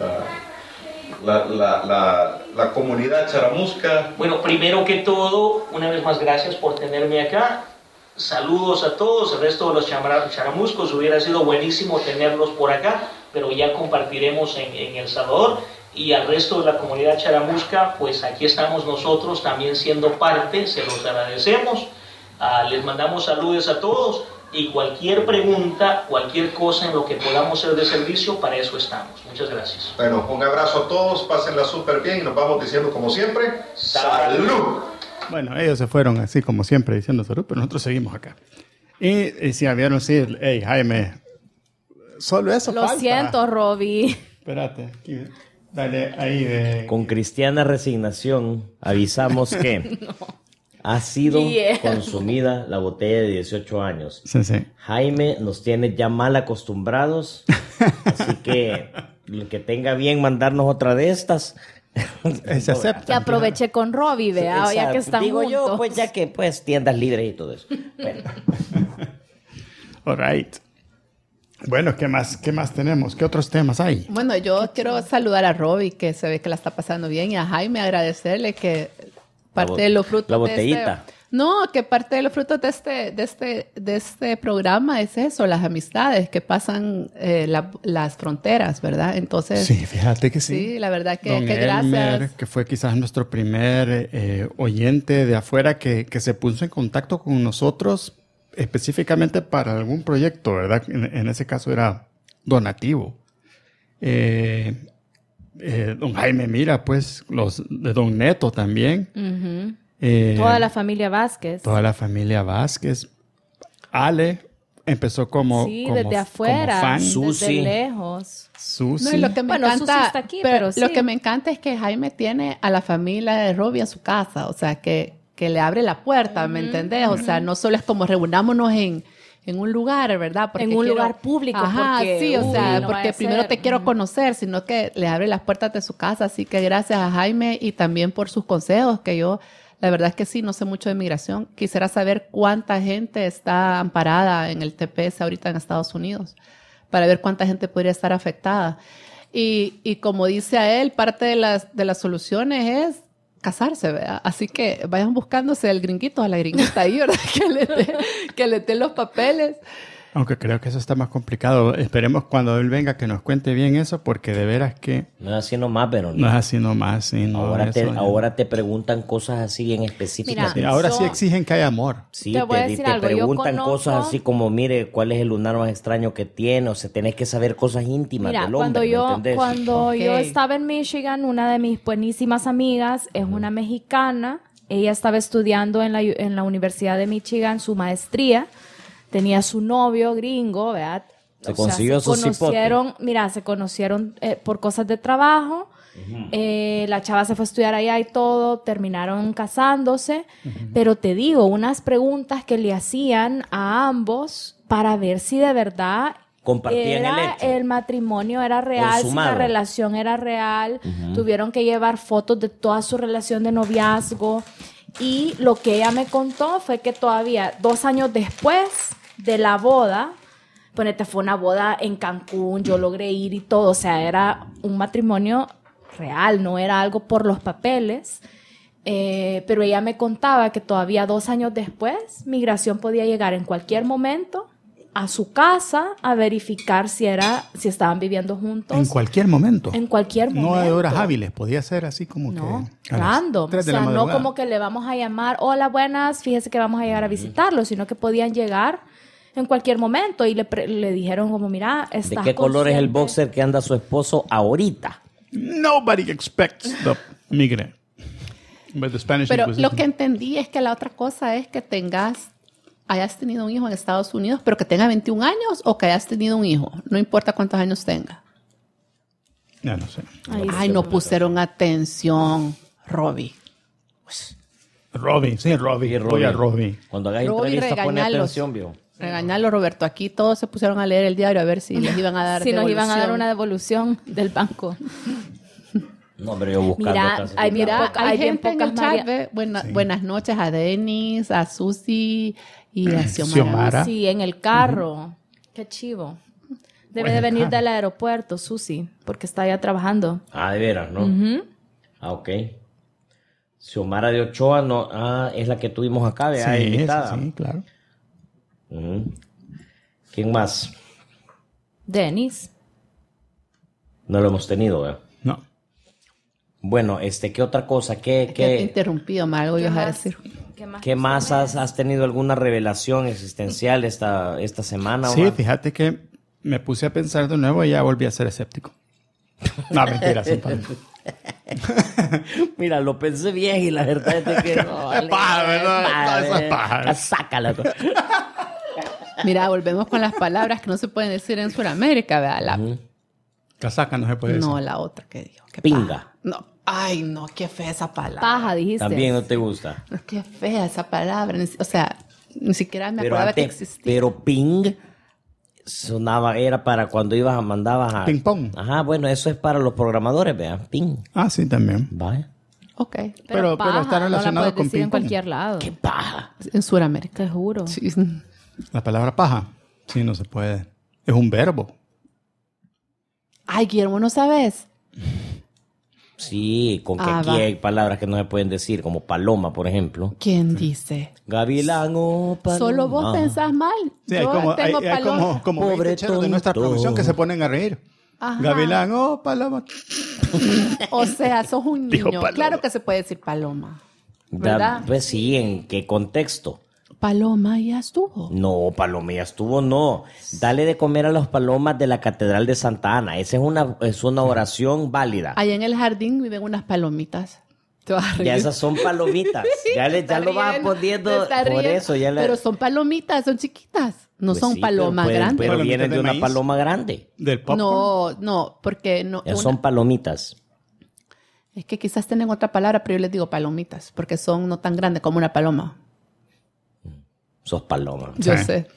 la comunidad charamusca. Bueno, primero que todo, una vez más, gracias por tenerme acá. Saludos a todos, el resto de los charamuscos. Hubiera sido buenísimo tenerlos por acá, pero ya compartiremos en El Salvador. Y al resto de la comunidad charamusca, pues aquí estamos nosotros también siendo parte, se los agradecemos. Les mandamos saludos a todos, y cualquier pregunta, cualquier cosa en lo que podamos ser de servicio, para eso estamos. Muchas gracias. Bueno, un abrazo a todos, pásenla súper bien, y nos vamos diciendo como siempre, ¡salud! Bueno, ellos se fueron así como siempre diciendo salud, pero nosotros seguimos acá. Y si habían decir, hey, Jaime, solo eso Lo falta. siento, Robbie. Espérate, aquí, dale ahí de... Con cristiana resignación avisamos que ha sido consumida la botella de 18 años. Sí, sí. Jaime nos tiene ya mal acostumbrados, así que el que tenga bien mandarnos otra de estas. Se acepta. Que aproveche con Robbie, vea, ya Exacto. que están Digo juntos. yo, pues ya que pues tiendas libres y todo eso. Bueno. All right. Bueno, ¿qué más tenemos? ¿Qué otros temas hay? Bueno, yo quiero saludar a Robbie, que se ve que la está pasando bien, y a Jaime agradecerle que parte de los frutos la botellita. que parte de los frutos de este programa es eso, las amistades que pasan las fronteras, ¿verdad? Entonces, Sí, fíjate que sí. sí, la verdad que Don gracias. Elmer, que fue quizás nuestro primer oyente de afuera que se puso en contacto con nosotros específicamente para algún proyecto, ¿verdad? En ese caso era donativo. Don Jaime Mira, pues, los de Don Neto también. Ujú. Toda la familia Vázquez. Toda la familia Vázquez. Ale empezó como desde afuera, como fan. Susi. desde lejos. Susi. No, y lo que me Bueno, Susi encanta, está aquí, pero pero sí. lo que me encanta es que Jaime tiene a la familia de Robbie en su casa, o sea, que le abre la puerta, ¿me entendés? O sea, no solo es como reunámonos en un lugar, ¿verdad? En un lugar público, Ajá, porque, sí, o sea, no porque vaya a primero ser. te quiero conocer, sino que le abre las puertas de su casa. Así que gracias a Jaime y también por sus consejos, que yo, la verdad es que sí, no sé mucho de migración. Quisiera saber cuánta gente está amparada en el TPS ahorita en Estados Unidos, para ver cuánta gente podría estar afectada. Y como dice a él, parte de las soluciones es casarse, ¿verdad? Así que vayan buscándose el gringuito a la gringuita ahí, ¿verdad? Que le dé los papeles. Aunque creo que eso está más complicado. Esperemos cuando él venga que nos cuente bien eso, porque de veras que No es así nomás, pero no es así nomás. Sí, no, ahora te preguntan cosas así en específicas. Mira, ahora yo- sí exigen que haya amor. Sí, Te voy a te decir algo, yo preguntan conozco- cosas así como, mire, ¿cuál es el lunar más extraño que tiene? O sea, tenés que saber cosas íntimas Mira, del hombre, ¿me entendés? cuando yo Ok. estaba en Michigan, una de mis buenísimas amigas es una mexicana. Ella estaba estudiando en la Universidad de Michigan su maestría. Tenía su novio gringo, ¿verdad? Se consiguió su se conocieron por cosas de trabajo. La chava se fue a estudiar allá y todo, terminaron casándose. Pero te digo, unas preguntas que le hacían a ambos para ver si de verdad Compartían el hecho. el matrimonio era real, si Consumado. la relación era real. Tuvieron que llevar fotos de toda su relación de noviazgo. Y lo que ella me contó fue que todavía 2 años después de la boda, ponete, fue una boda en Cancún, yo logré ir y todo, o sea, era un matrimonio real, no era algo por los papeles. Pero ella me contaba que todavía 2 años después, migración podía llegar en cualquier momento a su casa a verificar si estaban viviendo juntos. En cualquier momento. En cualquier momento. No hay horas hábiles. Podía ser así como No, que a las random. 3 O de la sea, no madrugada. como que le vamos a llamar, hola, buenas, fíjese que vamos a llegar a visitarlo, sino que podían llegar en cualquier momento y le dijeron como, mira, ¿De estás qué color es el consciente? boxer que anda su esposo ahorita? Nobody expects the migrant. But the Spanish Pero Inquisition. lo que entendí es que la otra cosa es que hayas tenido un hijo en Estados Unidos, pero que tenga 21 años o que hayas tenido un hijo. No importa cuántos años tenga. Ya no sé. Ay, no pusieron atención, Robbie. Robbie, sí, Robbie. Voy a Robbie. Cuando hagas Robbie, entrevista, pone regañalos. atención, viejo. Regañarlo, Roberto. Aquí todos se pusieron a leer el diario a ver si les iban a dar Si nos iban a dar devolución. una devolución del banco. No, pero yo buscando. Mira, casi. hay bien Mira, poca- hay bien gente en pocas el chat. Ve, buenas noches a Denis, a Susi y a Xiomara. Xiomara. Sí, en el carro. Qué chivo. Debe Bueno, de venir claro. del aeropuerto, Susi, porque está allá trabajando. Ah, de veras, ¿no? Ah, ok. Xiomara de Ochoa no, es la que tuvimos acá, de Sí, invitada. sí, claro. Ujú. ¿Quién más? Denis. No lo hemos tenido, ¿verdad? No. Bueno, ¿qué otra cosa? Que te he interrumpido, me algo ibas a decir. ¿Qué más has tenido alguna revelación existencial esta semana? Sí, Omar? fíjate que me puse a pensar de nuevo y ya volví a ser escéptico. No, mentira, sin palabras. Mira, lo pensé bien y la verdad es que no. Vale, paja, ¿verdad? Eso es paja. Sácala. Mira, volvemos con las palabras que no se pueden decir en Sudamérica, ¿verdad? Casaca no se puede decir. No, la otra que dijo. Qué Pinga. paja. No. Ay, no, qué fea esa palabra. Paja, dijiste. También no te gusta. No, qué fea esa palabra. O sea, ni siquiera me Pero acordaba que antes, existía. pero ping sonaba, era para cuando mandabas a... Ping pong. Ajá, bueno, eso es para los programadores, vean, ping. Ah, sí, también. Vaya. Ok. Pero paja, está relacionado no la puedes con decir en ping-pong. cualquier lado. ¡Qué paja! En Sudamérica. Te juro. Sí. La palabra paja. Sí, no se puede. Es un verbo. Ay, Guillermo, ¿no sabes? Sí, con que Ah, aquí va. hay palabras que no se pueden decir, como paloma, por ejemplo. ¿Quién dice? Gavilán o paloma. Solo vos pensás mal. Sí, hay Yo como, tengo hay paloma. como Pobre 20 cheros de nuestra tonto. profesión que se ponen a reír. Ajá. Gavilán, oh, paloma. O sea, sos un Dijo niño. paloma. Claro que se puede decir paloma. ¿Verdad? Pues sí, ¿en qué contexto? Paloma ya estuvo. No, palomilla estuvo, no. Dale de comer a las palomas de la Catedral de Santa Ana. Esa es una oración válida. Allá en el jardín viven unas palomitas. Te vas a reír. Ya esas son palomitas. Ya Está lo vas riendo, poniendo te está por riendo. eso. Ya Pero son palomitas, son chiquitas. No Pues son sí, palomas pero grandes. Pero Palomitas vienen de de una maíz. paloma grande. Del popcorn. No, porque no. Ya son palomitas. Es que quizás tienen otra palabra, pero yo les digo palomitas, porque son no tan grandes como una paloma. Sos paloma. Yo Sí. sé.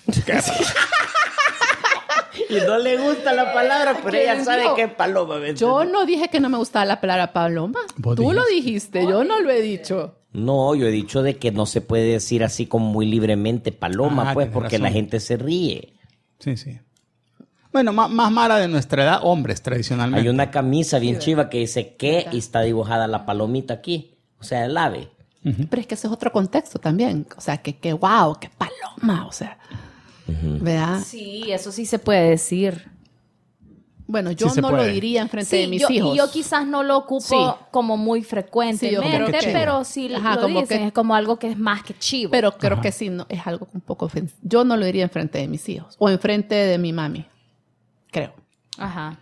Y no le gusta la palabra, pero ella sabe dijo? que es paloma. ¿me Yo entiendes? no dije que no me gustaba la palabra paloma. Vos Tú lo dijiste. dijiste, yo no lo he dicho. No, yo he dicho de que no se puede decir así como muy libremente paloma, Ah, pues, tienes porque razón. la gente se ríe. Sí, sí. Bueno, más mara de nuestra edad, hombres tradicionalmente. Hay una camisa bien chiva que dice que y está dibujada la palomita aquí. O sea, el ave. Pero es que ese es otro contexto también. O sea, que wow, qué paloma. O sea, ¿verdad? Sí, eso sí se puede decir. Bueno, yo Sí se no lo puede. diría enfrente Sí, de mis hijos. y yo quizás no lo ocupo Sí. como muy frecuentemente, Sí, yo creo que pero sí Ajá, lo como dicen, que- es como algo que es más que chivo. Pero creo que sí, no, es algo un poco ofensivo. Yo no lo diría enfrente de mis hijos. O enfrente de mi mami. Creo. Ajá.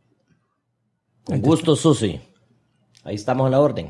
Con gusto, Susi. Ahí estamos a la orden.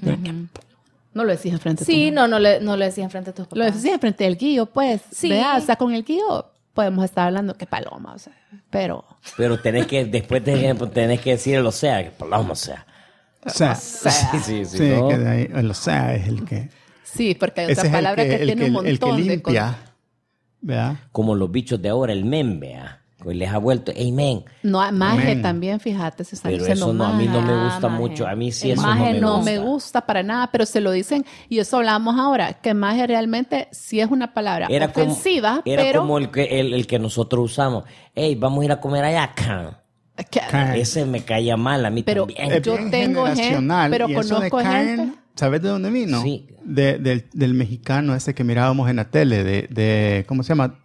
No lo decís enfrente de tu Sí, mami. no le decía enfrente a tus papás. Lo decís enfrente del guío, pues. Sí. ¿Verdad? O sea, con el guío podemos estar hablando que paloma, o sea. Pero... Pero tenés que, después tenés que decir el o sea, que paloma, o sea. O sea, Sí, sí, sí. sí, ¿no? que de ahí, el o sea es el que... Sí, porque hay Ese otra es palabra que, tiene un montón el que de limpia. ¿Verdad? Como los bichos de ahora, el men, vea. Que les ha vuelto, hey, men. No, maje Men. también, fíjate, se está Pero diciendo eso no, a mí no me maje. gusta Maje. mucho. A mí sí El eso maje no No me me gusta. gusta para nada, pero se lo dicen, y eso hablamos ahora, que maje realmente sí es una palabra ofensiva, era pero... como el que nosotros usamos. Hey, vamos a ir a comer allá. Can. que- Can. Ese me caía mal a mí Pero también. Es yo bien tengo gente, generacional, pero y eso de conozco Karen, gente... ¿sabes de dónde vino? Sí. Del mexicano ese que mirábamos en la tele, de ¿cómo se llama?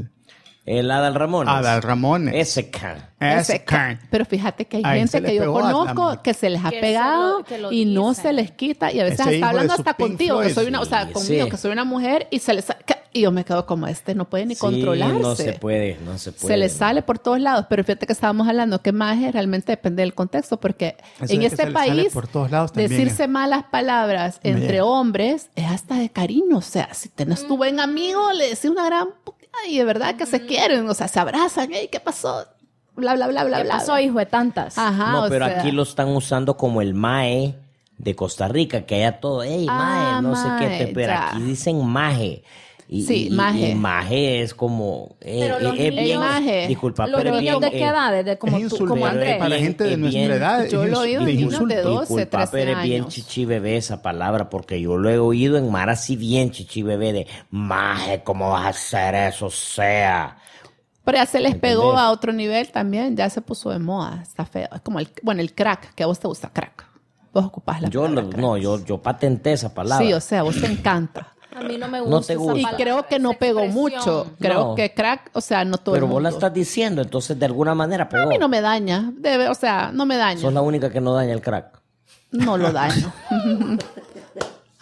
El Adal Ramones. Adal Ramones. Ese can. Ese Karen. Pero fíjate que hay Ahí se gente le que yo pegó a la conozco mujer. que se les ha Que pegado que lo y no dicen. se les quita y a veces Ese hijo está de hablando su hasta Pink contigo, que Floyd. soy una, o sea, Sí, conmigo, sí. que soy una mujer y se les y yo me quedo como no puede ni Sí, controlarse. no se puede. Se le sale por todos lados, pero fíjate que estábamos hablando que maje realmente depende del contexto, porque Eso en de que este se le sale país por todos lados también decirse es- malas palabras Me entre llega. hombres es hasta de cariño, o sea, si tenés tu buen amigo, le decís una gran puteada y de verdad que se quieren, o sea, se abrazan, hey, ¿qué pasó? Bla, bla, bla, bla, ¿Qué bla. pasó, hijo de tantas? Ajá, No, o pero sea, aquí lo están usando como el mae de Costa Rica, que haya todo, hey, mae, no sé qué, mae, pero ya. aquí dicen maje. Sí, maje. Y maje es como... Pero los es niños- maje. Disculpa, ¿Los pero es niños bien... de qué edad? De como es tú, como insulto Andrés. para gente de es nuestra bien- edad. yo lo he oído es de niños insulto. de 12, Disculpa, 13 pero es bien años. chichi bebé esa palabra, porque yo lo he oído en mar así bien chichi bebé de maje, ¿cómo vas a hacer eso? Sea... Pero ya se les pegó ¿Entendés? a otro nivel también, ya se puso de moda, está feo. Es como el crack, que a vos te gusta crack. Vos ocupás la Yo, palabra no, crack. yo patenté esa palabra. Sí, o sea, a vos te encanta. A mí no me No gusta. te esa gusta. Y palabra, creo que no esa pegó expresión. mucho. Creo No. que crack, o sea, no todo Pero el vos mundo. la estás diciendo, entonces de alguna manera pegó. A mí no me daña, o sea, no me daña. Sos la única que no daña el crack. No lo daño.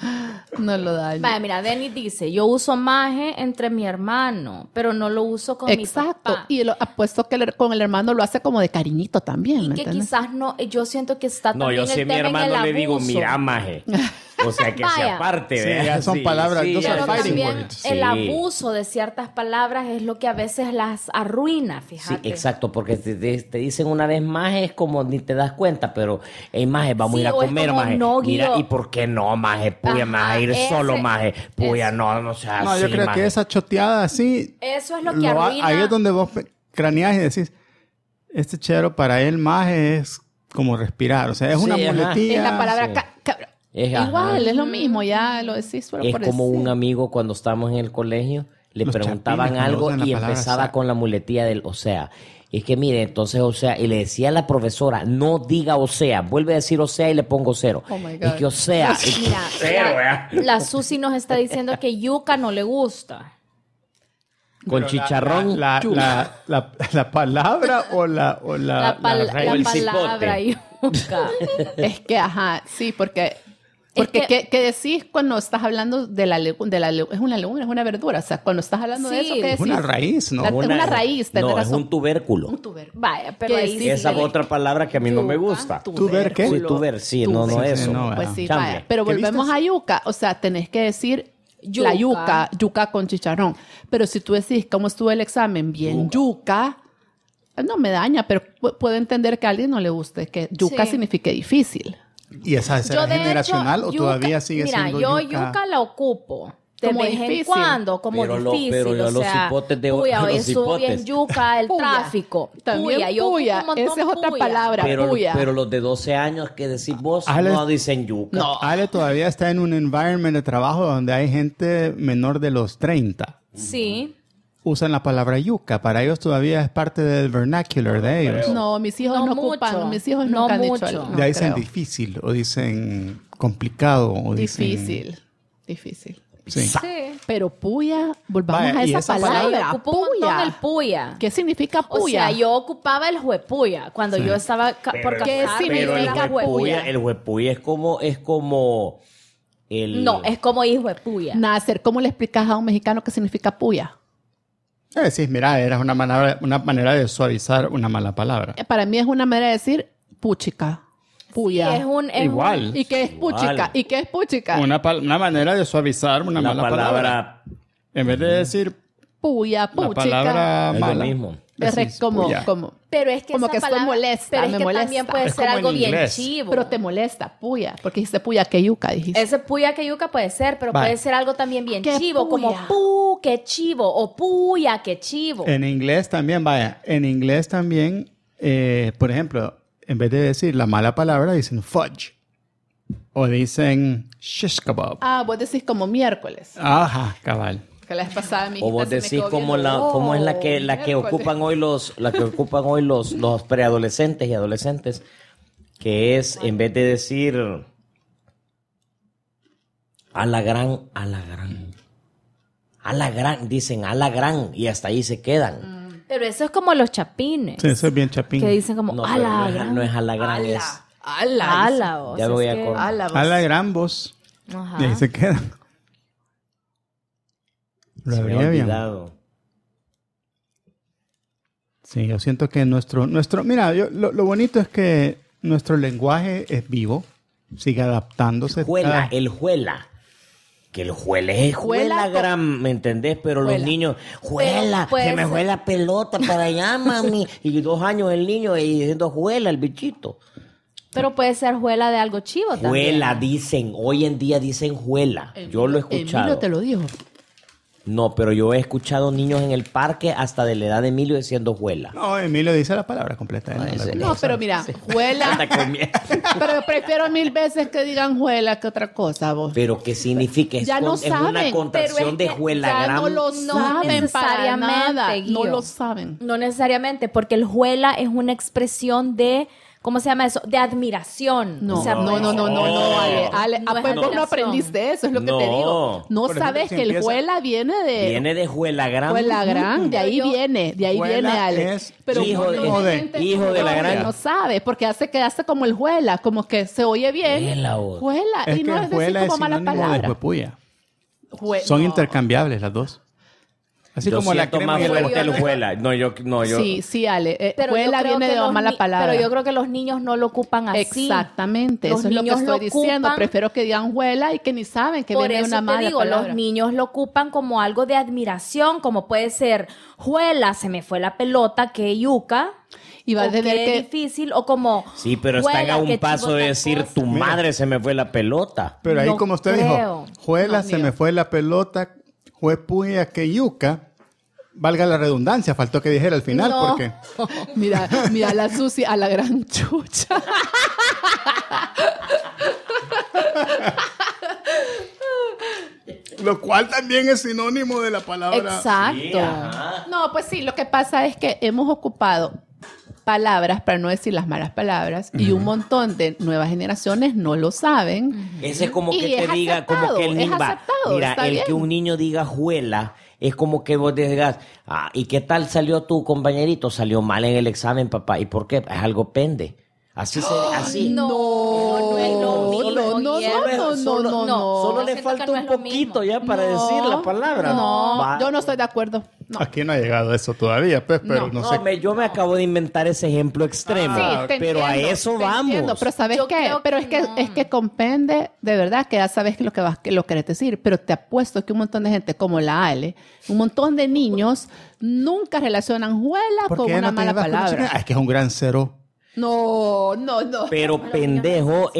No lo daña. Vaya, mira, Denny dice, yo uso maje entre mi hermano, pero no lo uso con mi Exacto. papá. Y lo apuesto que con el hermano lo hace como de cariñito también. Y ¿me que entiendes? quizás no, yo siento que está No, también yo si a el mi tema en el hermano le digo, abuso. mira, maje. O sea, que se Vaya. aparte, Sí, ¿verdad? ya son palabras, those are Pero fighting también words. el Sí. abuso de ciertas palabras es lo que a veces las arruina, Sí, fíjate. exacto, porque te dicen una vez maje, es como ni te das cuenta, pero, hey, maje, vamos Sí, a ir a o es comer, como, maje. no, Mira, Guido. ¿y por qué no, maje? Puya, Ajá, me vas a ir ese- solo, maje. Puya, eso. no sea No, así, yo creo maje. que esa choteada así... Eso es lo que arruina. Ahí es donde vos craneás y decís, este chero para él maje es como respirar. O sea, es Sí, una ajá. muletilla. Es la palabra sí. cabrón. Es, Igual, ajá. es lo mismo, ya lo decís solo Es por como decir. un amigo cuando estábamos en el colegio, le Los preguntaban chapines, algo usan la y palabra empezaba sac. con la muletilla del o sea. Es que mire, entonces, o sea, y le decía a la profesora, no diga o sea, vuelve a decir o sea y le pongo cero. Oh my God. Es que o sea, Mira, cero, la Susi nos está diciendo que yuca no le gusta. con Pero chicharrón. La palabra o la La raíz. el palabra cipote. yuca. Es que, ajá, sí, porque que- ¿qué decís cuando estás hablando de la legumbre? Es una legumbre, es una verdura. O sea, cuando estás hablando de Sí. eso, ¿qué decís? Es una raíz, ¿no? Es una raíz, tenés No, es razón. un tubérculo. Un tubérculo. Vaya, pero ¿Qué ahí decís? sí. Esa es Dile. otra palabra que a mí no me Yuca, gusta. ¿Tuber qué? Sí, tuber, sí, no Sí, eso. sí, no, Pues sí, Chamble. vaya. Pero ¿Qué volvemos viste? a yuca. O sea, tenés que decir la yuca con chicharrón. Pero si tú decís cómo estuvo el examen, bien yuca, no me daña, pero puedo entender que a alguien no le guste, que yuca Sí. signifique difícil. ¿Y esa será de generacional hecho, o todavía sigue mira, siendo yo yuca? la ocupo. De Como vez en difícil. cuando, como Pero difícil. pero o los sea, cipotes de puya, los hoy estuvo bien cipotes. yuca el Puya. tráfico. También Puya, yo ocupo puya. un montón Esa es otra puya. palabra. puya. Pero los de 12 años que decís vos Ale- no dicen yuca. No. Ale todavía está en un environment de trabajo donde hay gente menor de los 30. Sí. Usan la palabra yuca. Para ellos todavía es parte del vernacular de ellos. No, mis hijos No no, mucho. ocupan. Mis hijos No nunca han dicho mucho. algo. Ya dicen creo. difícil o dicen complicado o dicen... Difícil. Sí. Sí. Pero puya, volvamos Vaya, a y esa esa palabra. Yo ocupo un montón el puya. ¿Qué significa O puya? sea, yo ocupaba el juepuya cuando Sí. yo estaba por ¿Qué casarme. Pero el era huepuya, el huepuya es como el... No, es como hijo de puya. Nasser, ¿cómo le explicas a un mexicano qué significa puya? Sí, mira, era una manera de suavizar una mala palabra. Para mí es una manera de decir puchica. Puya. Sí, es Igual. ¿Y qué es puchica? Igual. ¿Y qué es puchica? Una manera de suavizar una la mala palabra. palabra En vez de decir Puya, la puchica. palabra es lo mala. mismo. decís como, puya. como, Pero es que como esa que estoy palabra, molesta, pero es me que molesta. también puede Es ser como en algo bien inglés. chivo. pero te molesta, puya, porque dijiste puya que yuca, dijiste. Ese puya que yuca puede ser, pero Vale. puede ser algo también bien ¿Qué chivo, puya? como pu, que chivo, o puya, que chivo. En inglés también, vaya, en inglés también, por ejemplo, en vez de decir la mala palabra, dicen fudge. O dicen shish kebab. Ah, vos decís como miércoles. Ajá, cabal. Que la vez pasada mi O vos hijita se me decís quedó como viendo, cómo es la que miércoles. ocupan hoy los preadolescentes y adolescentes, que es en vez de decir a la gran, dicen a la gran y hasta ahí se quedan. Pero eso es como los chapines, Sí, eso es bien chapín. que dicen como No, a pero la no gran. es a la gran, es Ala. Ala, o Ya sea, me voy es a que- acordar. Ala, vos. A la gran voz. Ajá. Y ahí se quedan. Lo se me ha abrevian. olvidado. Sí, yo siento que nuestro mira, lo bonito es que nuestro lenguaje es vivo, sigue adaptándose. Juela, Ah, el juela. Que el juela es Juela juela con- gran, ¿me entendés? Pero Juela. los niños, juela, puede se me ser. fue la pelota para allá, mami. Y 2 años el niño y diciendo juela, el bichito. Pero puede ser juela de algo chivo también. Juela, dicen, hoy en día dicen juela. Yo lo he escuchado. Emilio te lo dijo. No, pero yo he escuchado niños en el parque hasta de la edad de Emilio diciendo juela. No, Emilio dice la palabra completa. Ah, ¿eh? ese- No, pero mira, juela. Anda con miedo. Pero prefiero 1000 veces que digan juela que otra cosa, vos. Pero ¿qué significa? Ya no es una saben, contracción pero es de que juela Ya gran. no lo No saben para necesariamente, nada. Guido. No lo saben. No necesariamente, porque el juela es una expresión de ¿cómo se llama eso? De admiración. No, O sea, no, Ale. No es Pues vos no admiración. aprendiste eso, es lo que te digo. No Por ejemplo, sabes si que el empieza- juela viene de... Viene de Juelagrán. Juelagrán, de ahí Pero yo- viene, Juela Ale. es Pero hijo un de- montón de- gente hijo de la gran- no sabe, porque hace como el juela, como que se oye bien. Juela, vos. Juela, Es y que no es decir juela es como mala sinónimo de palabra. juepuya. Jue- Son no. intercambiables las dos. Así Yo como la siento crema más y el fuerte el aguacate. Juela. No, yo. Sí, Ale. Pero yo Juela creo viene que de los mala ni- palabra. Pero yo creo que los niños no lo ocupan así. Exactamente, Los eso es lo que niños estoy diciendo. ocupan- Prefiero que digan juela y que ni saben que Por viene de eso una te mala digo, palabra. los niños lo ocupan como algo de admiración, como puede ser, juela, se me fue la pelota, qué yuca. Y va a o tener qué que... difícil, o como... Sí, pero están "Juela, a un qué paso chivo de tal decir, cosa". tu madre se me fue la pelota. Pero ahí, No como usted creo. dijo, juela, No, se mío. me fue la pelota, juepuya, que yuca. Valga la redundancia, faltó que dijera al final, No. porque... Mira la Susi a la gran chucha. Lo cual también es sinónimo de la palabra... Exacto. No, pues sí, lo que pasa es que hemos ocupado palabras, para no decir las malas palabras, y un montón de nuevas generaciones no lo saben. Ese es como Y que te es diga, como que el aceptado, niño es va. aceptado, Mira, está el bien. que un niño diga juela es como que vos digas, ¿y qué tal salió tu compañerito? Salió mal en el examen, papá. ¿Y por qué? Es algo pende. Así así. No, no es lo mismo. no, Guillermo. Solo le siento falta que no un es lo poquito mismo. ya para decir la palabra. No, Va. yo no estoy de acuerdo. No. Aquí no ha llegado eso todavía, pues, pero no, No, sé. yo me acabo de inventar ese ejemplo extremo. Sí, te pero a entiendo, eso te vamos. entiendo, pero ¿sabes Yo qué? creo Pero que no. es que compende, de verdad, que ya sabes que lo querés decir, pero te apuesto que un montón de gente como la Ale, un montón de niños nunca relacionan juela ¿Por con qué una no te mala llevas con la palabra. chica? Es que es un gran cero. No. Pero pendejo,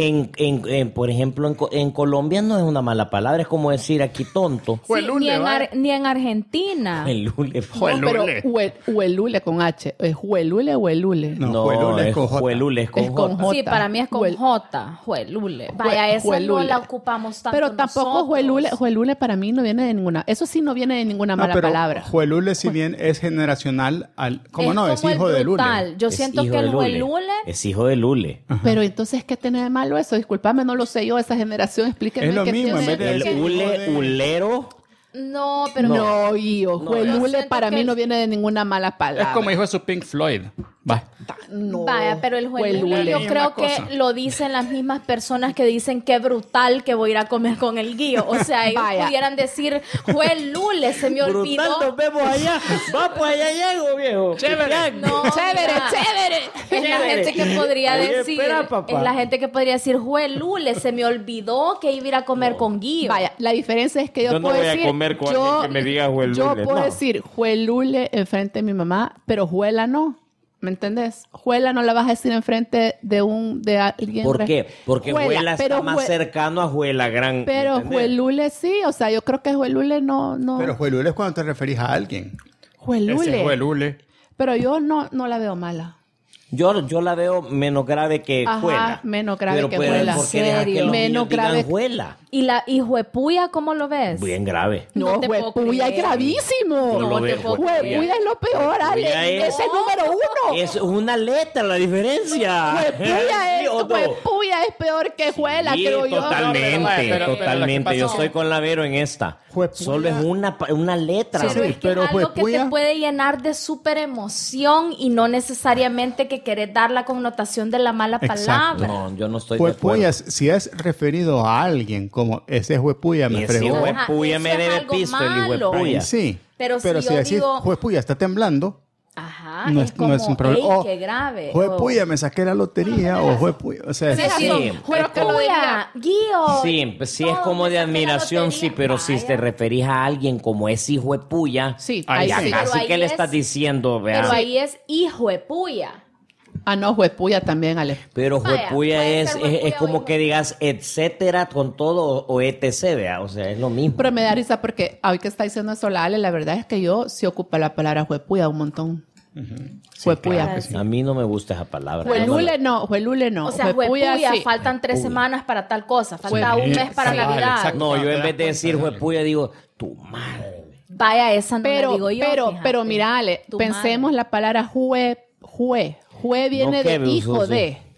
por ejemplo, en Colombia no es una mala palabra, es como decir aquí tonto. Sí, Juelule, vaya. ni en Argentina. El lule. No, pero huelule con H. ¿Es huelule o huelule? No, juelule es con J. juelule es con Es con J. J. Sí, para mí es con Huel- J, juelule. Vaya, esa no Juelule. la ocupamos tanto Pero tampoco nosotros. juelule para mí no viene de ninguna. Eso sí no viene de ninguna No, mala pero palabra. juelule, si bien es generacional, ¿cómo no? Es como hijo el de Lule. brutal. Yo Es siento hijo que de el lule. juelule... Es hijo de Lule. Pero entonces, ¿qué tiene de malo eso? Disculpame, no lo sé yo, esa generación, explíquenme Es lo qué mismo, tiene. en vez de El decir hule, hijo de- hulero. No, pero... No, yo, No, huelule siento para que mí el- no viene de ninguna mala palabra. Es como dijo eso Pink Floyd. Va. No. Vaya, pero el juelule Huelule. yo Es creo una cosa. que lo dicen las mismas personas que dicen qué brutal que voy a ir a comer con el guío. O sea, ellos Vaya. pudieran decir, juelule, se me olvidó. Brutal, nos vemos allá. Va, pues allá llego, viejo. Chévere. No, Chévere, mira, chévere. Es la gente que podría Oye, decir, espera, papá. es la gente que podría decir, juelule, se me olvidó que iba a ir a comer con guío. Vaya, la diferencia es que yo Yo no puedo voy a decir... comer con alguien que me diga juelule, Yo puedo no. decir juelule enfrente de mi mamá, pero juela no. ¿Me entendés? Juela no la vas a decir enfrente de alguien. ¿Por qué? Porque Juela está pero más cercano a Juela Gran. Pero ¿me entendés? juelule sí, o sea, yo creo que juelule no. Pero juelule es cuando te referís a alguien. Juelule. Ese juelule. Pero yo no la veo mala. Yo la veo menos grave que Ajá, Juela. menos grave Pero que pues, Juela. ¿por qué deja que Serio. los Menos niños digan grave. Juela? ¿Y la hijuepuya cómo lo ves? Bien grave. No, No te puedo juepuya es creer. gravísimo. Yo lo veo Juepuya es lo peor, Ale. Juepuya es- Ese es número uno. Es una letra la diferencia. Juepuya ¿Sí o no? es peor que Juela, Sí, creo yo. totalmente, Pero lo que totalmente. Yo pasó- estoy con la Vero en esta. Juepuya. Solo es una letra. Pero Sí, es que pero es algo que juepuya- te puede llenar de súper emoción y no necesariamente que querés dar la connotación de la mala Exacto. palabra. No, yo no estoy de acuerdo. Juepuya, si es referido a alguien como ese juepuya me Ese fregó. Ajá, juepuya eso me es debe algo pisto, el malo. hijuepuya. Sí. Pero si si yo decís digo- juepuya está temblando, Ajá, no es es, como, no es un problema. "Ey, O, qué grave". juepuya, me saqué la lotería. O juepuya, o sea, Sí, es- sí. Sí, Pero que lo diga, Guío. Sí, pues sí es no, como me de saqué la admiración, sí, lotería. pero si Vaya. te referís a alguien como es hijo de puya, Sí, Ahí ahí sí. sí. Pero casi ahí que le es- estás diciendo, vea. Pero ahí es hijo de puya. Ah, no, juepuya también, Ale. Pero Vaya, juepuya puede es, ser es, juepuya es como o que digas etcétera con todo o etc, vea, o sea, es lo mismo. Pero me da risa porque hoy que está diciendo eso la Ale, la verdad es que yo sí ocupo la palabra juepuya un montón. Juepuya. claro que sí. A mí no me gusta esa palabra. Juelule no, juelule no. O sea, juepuya, sí. faltan 3 semanas para tal cosa, falta Juepuya. un mes para Sí, Navidad. exacto. No, yo en Te das vez de decir cuenta. juepuya digo, tu madre. Vaya, esa no la digo yo. fíjate. pero mira, Ale, Tu pensemos madre. la palabra jue viene No, ¿qué? de hijo Sí. de.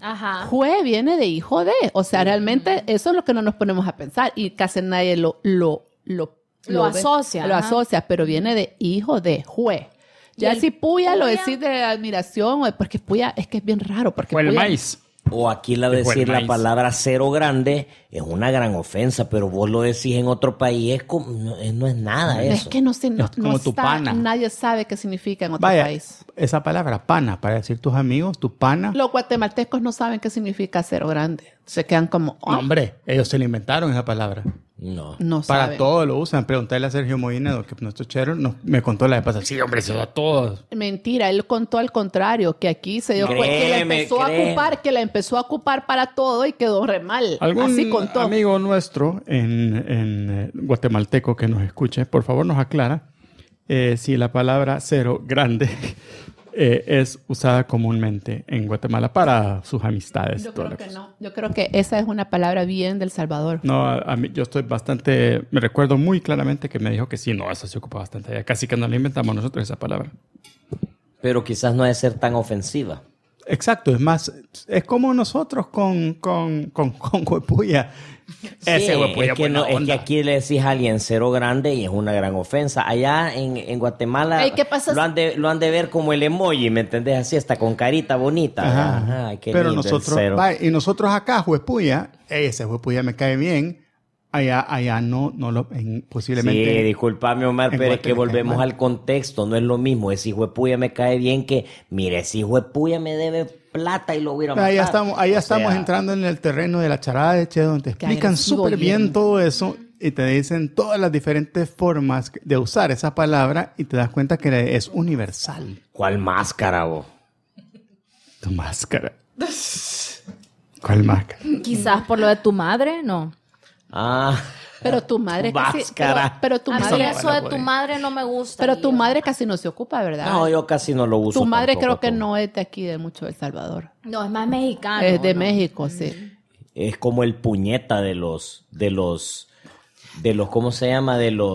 Ajá. Jue viene de hijo de. O sea, realmente eso es lo que no nos ponemos a pensar. Y casi nadie lo ve, asocia. Lo ajá. asocia, pero viene de hijo de jue. Ya ¿Y el si puya lo puya? decís de admiración, porque puya es que es bien raro. Porque O el puya- maíz. O aquí la Fue el decir la maíz. palabra cero grande es una gran ofensa, pero vos lo decís en otro país, es como, no es nada Es eso. que no sé, no, Es como no tu está- pana. nadie sabe qué significa en otro Vaya, país. esa palabra pana, para decir tus amigos, tu pana. Los guatemaltecos no saben qué significa cero grande. Se quedan como, No, hombre, ellos se le inventaron esa palabra. No. no Para saben. todo lo usan. Preguntarle a Sergio Moinedo, que nuestro chero, me contó la vez pasada. Sí, hombre, se da todo. Mentira, él contó al contrario, que aquí se dio cuenta que la Créeme, empezó a ocupar, que la empezó a ocupar para todo y quedó re mal. Algún Así contó. amigo nuestro en guatemalteco que nos escuche, por favor nos aclara si la palabra cero grande es usada comúnmente en Guatemala para sus amistades. Yo toda creo la que cosa. no. Yo creo que esa es una palabra bien del Salvador. No, a mí, yo estoy bastante, me recuerdo muy claramente que me dijo que sí, no, eso se ocupa bastante allá. Casi que no la inventamos nosotros esa palabra. Pero quizás no ha de ser tan ofensiva. Exacto, es más, es como nosotros con huepuya. Ese Sí, huepuya es que, buena no, es que onda. aquí le decís a alguien cero grande y es una gran ofensa. Allá en Guatemala Ey, ¿qué pasa? lo han de ver como el emoji, ¿me entendés? Así, hasta con carita bonita. Ajá. Ay, qué Pero lindo el nosotros, cero. y nosotros acá, huepuya, ese huepuya me cae bien. Allá no lo, posiblemente. Sí, discúlpame, Omar, en pero es que Guate me cae volvemos mal. al contexto, no es lo mismo. Ese hijo de puya me cae bien que, mire, ese hijo de puya me debe plata y lo voy a ir a matar. Ahí O estamos sea, entrando en el terreno de la charada de Che, donde te Qué explican agresivo súper bien viene. todo eso y te dicen todas las diferentes formas de usar esa palabra y te das cuenta que es universal. ¿Cuál máscara, vos? Tu máscara. ¿Cuál máscara? Quizás por lo de tu madre, no. Ah, Pero tu madre casi... Máscara. Pero tu A mí madre... no eso van a de tu poder. madre no me gusta. Pero tu Guido. madre casi no se ocupa, ¿verdad? no, yo casi no lo uso. Tu madre tampoco, creo que tú. no es de aquí, de mucho El Salvador. No, es más mexicano. es de ¿no? México, sí. Es como el puñeta de los, ¿cómo se llama?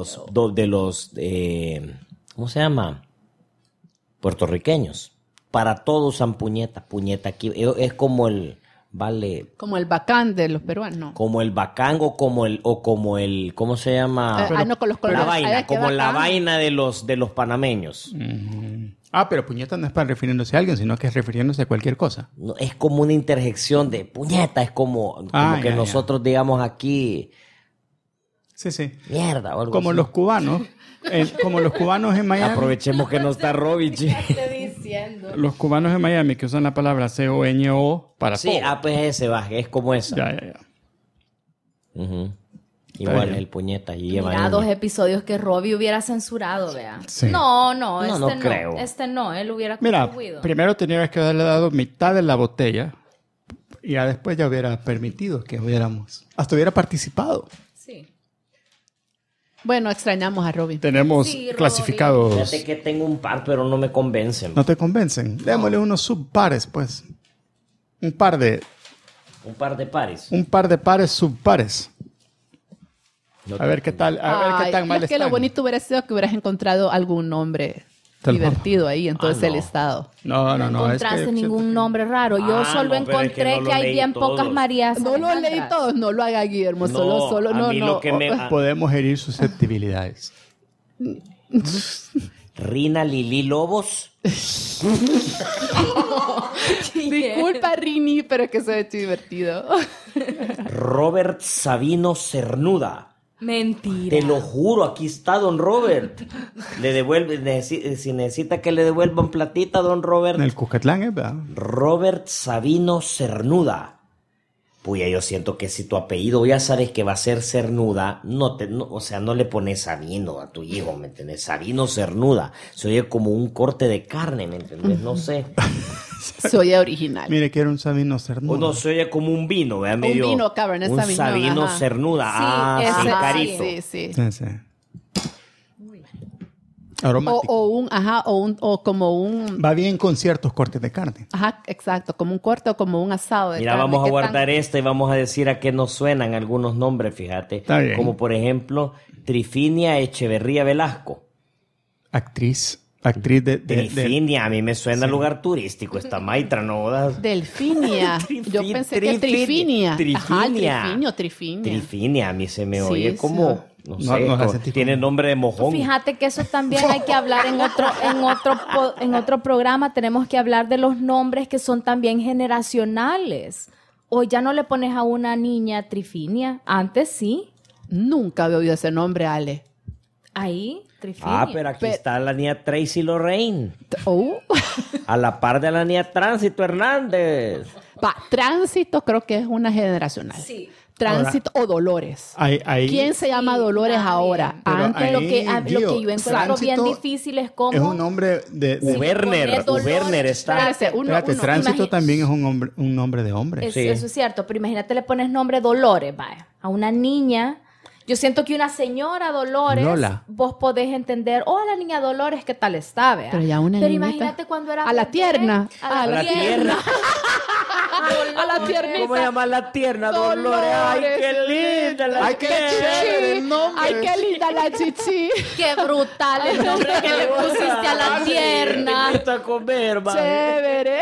¿Cómo se llama? Puertorriqueños. Para todos usan puñeta aquí. Es como el, vale, Como el bacán de los peruanos, ¿no? como el bacán o como el, ¿cómo se llama? No, con los La colores. vaina, Ay, qué como la bacán. vaina de los panameños. Pero puñeta no es para refiriéndose a alguien, sino que es refiriéndose a cualquier cosa. No, es como una interjección de puñeta, es como que Ya. nosotros digamos aquí, Sí, sí. mierda o algo Como así. los cubanos, en Miami. Aprovechemos que no está Robich. Los cubanos en Miami que usan la palabra CONO para Sí, todo. pues ese va, es como esa. Ya. Ujú. Igual bien. es el puñeta. Y lleva Mira, ñ. 2 episodios que Robbie hubiera censurado, vea. Sí. No, No, este no no. creo. Este no, él hubiera Mira, contribuido. primero tenías que haberle dado mitad de la botella y ya después ya hubiera permitido que hasta hubiera participado. Sí. Bueno, extrañamos a Robin. Tenemos Sí, Robbie. clasificados. Fíjate que tengo un par, pero no me convencen. ¿No te convencen? Démosle unos subpares, pues. Un par de pares. pares subpares. No A ver qué tal, a ver qué tan mal es que lo están. bonito hubiera sido que hubieras encontrado algún nombre Te lo divertido ahí en todo Ah, ese no. listado. No, No es que encontraste yo ningún siento nombre raro. Yo Ah, solo no, pero es que encontré no lo que hay leí bien todos. pocas Marías. No lo leí Alejandras. todos, no lo haga Guillermo, No, solo, a no, mí no. lo que me- que podemos herir susceptibilidades. Rina Lili Lobos. Disculpa, Rini, pero es que se ha hecho divertido. Robert Sabino Cernuda. Mentira. Te lo juro, aquí está don Robert. Le devuelve, si necesita que le devuelvan platita, don Robert. En el Cuscatlán, ¿verdad? Robert Sabino Cernuda. Puya, yo siento que si tu apellido ya sabes que va a ser Cernuda, o sea, no le pones Sabino a tu hijo, ¿me entiendes? Sabino Cernuda. Se oye como un corte de carne, ¿me entiendes? No sé. Soy original. Mire que era un Sabino Cernuda. O no, se oye como un vino, ¿verdad? Medio, vino, Cabernet un Sauvignon, Sabino ajá. Cernuda. Sí, Ah, ese- sí, Ajá, carito. Sí, sí. Sí, sí. Aromático. O como un, Va bien con ciertos cortes de carne. ajá, exacto, como un corte o como un asado de Mira, carne. vamos a ¿Qué guardar tan- esta y vamos a decir a qué nos suenan algunos nombres, fíjate. Está bien. Como por ejemplo, Trifinia Echeverría Velasco. Actriz actriz de Trifinia, a mí me suena lugar turístico esta maitra, ¿no? Delfinia. Yo pensé que Trifinia. Trifinia. Ajá, Trifinia. Trifinia, a mí se me Sí, oye sí. como, no sé, No la como- sentí tiene como- nombre de mojón. Fíjate que eso también hay que hablar en otro programa. Tenemos que hablar de los nombres que son también generacionales. Hoy ya no le pones a una niña Trifinia. Antes sí. Nunca había oído ese nombre, Ale. Ahí, Trifinia. Ah, pero aquí está la niña Tracy Lorraine, Oh. a la par de la niña Tránsito Hernández. Va, Tránsito creo que es una generacional. Sí. Tránsito o Dolores. ahí ¿Quién se llama Dolores nadie. ahora? Pero Antes ahí- Lo que Gio, yo encuentro Tránsito bien difícil es cómo... es un nombre de Werner, pones Dolores, Werner está. Espérate, espérate, Tránsito Imagi- también es un nombre de hombre. Sí. Eso es cierto, pero imagínate le pones nombre Dolores, vaya, a una niña. Yo siento que una señora Dolores, Lola. vos podés entender, la niña Dolores, ¿qué tal está, vea? Pero ya una Pero niñita. imagínate cuando era A la bebé, tierna. a la la tierna. tierna. A la tiernita. ¿Cómo llama la tierna Dolores? ¡Ay, qué linda la Ay, qué tierna! chévere el nombre. Ay, qué linda la chichi. Qué brutal el nombre que le pusiste a la tierna. Me gusta comer, man. Chévere.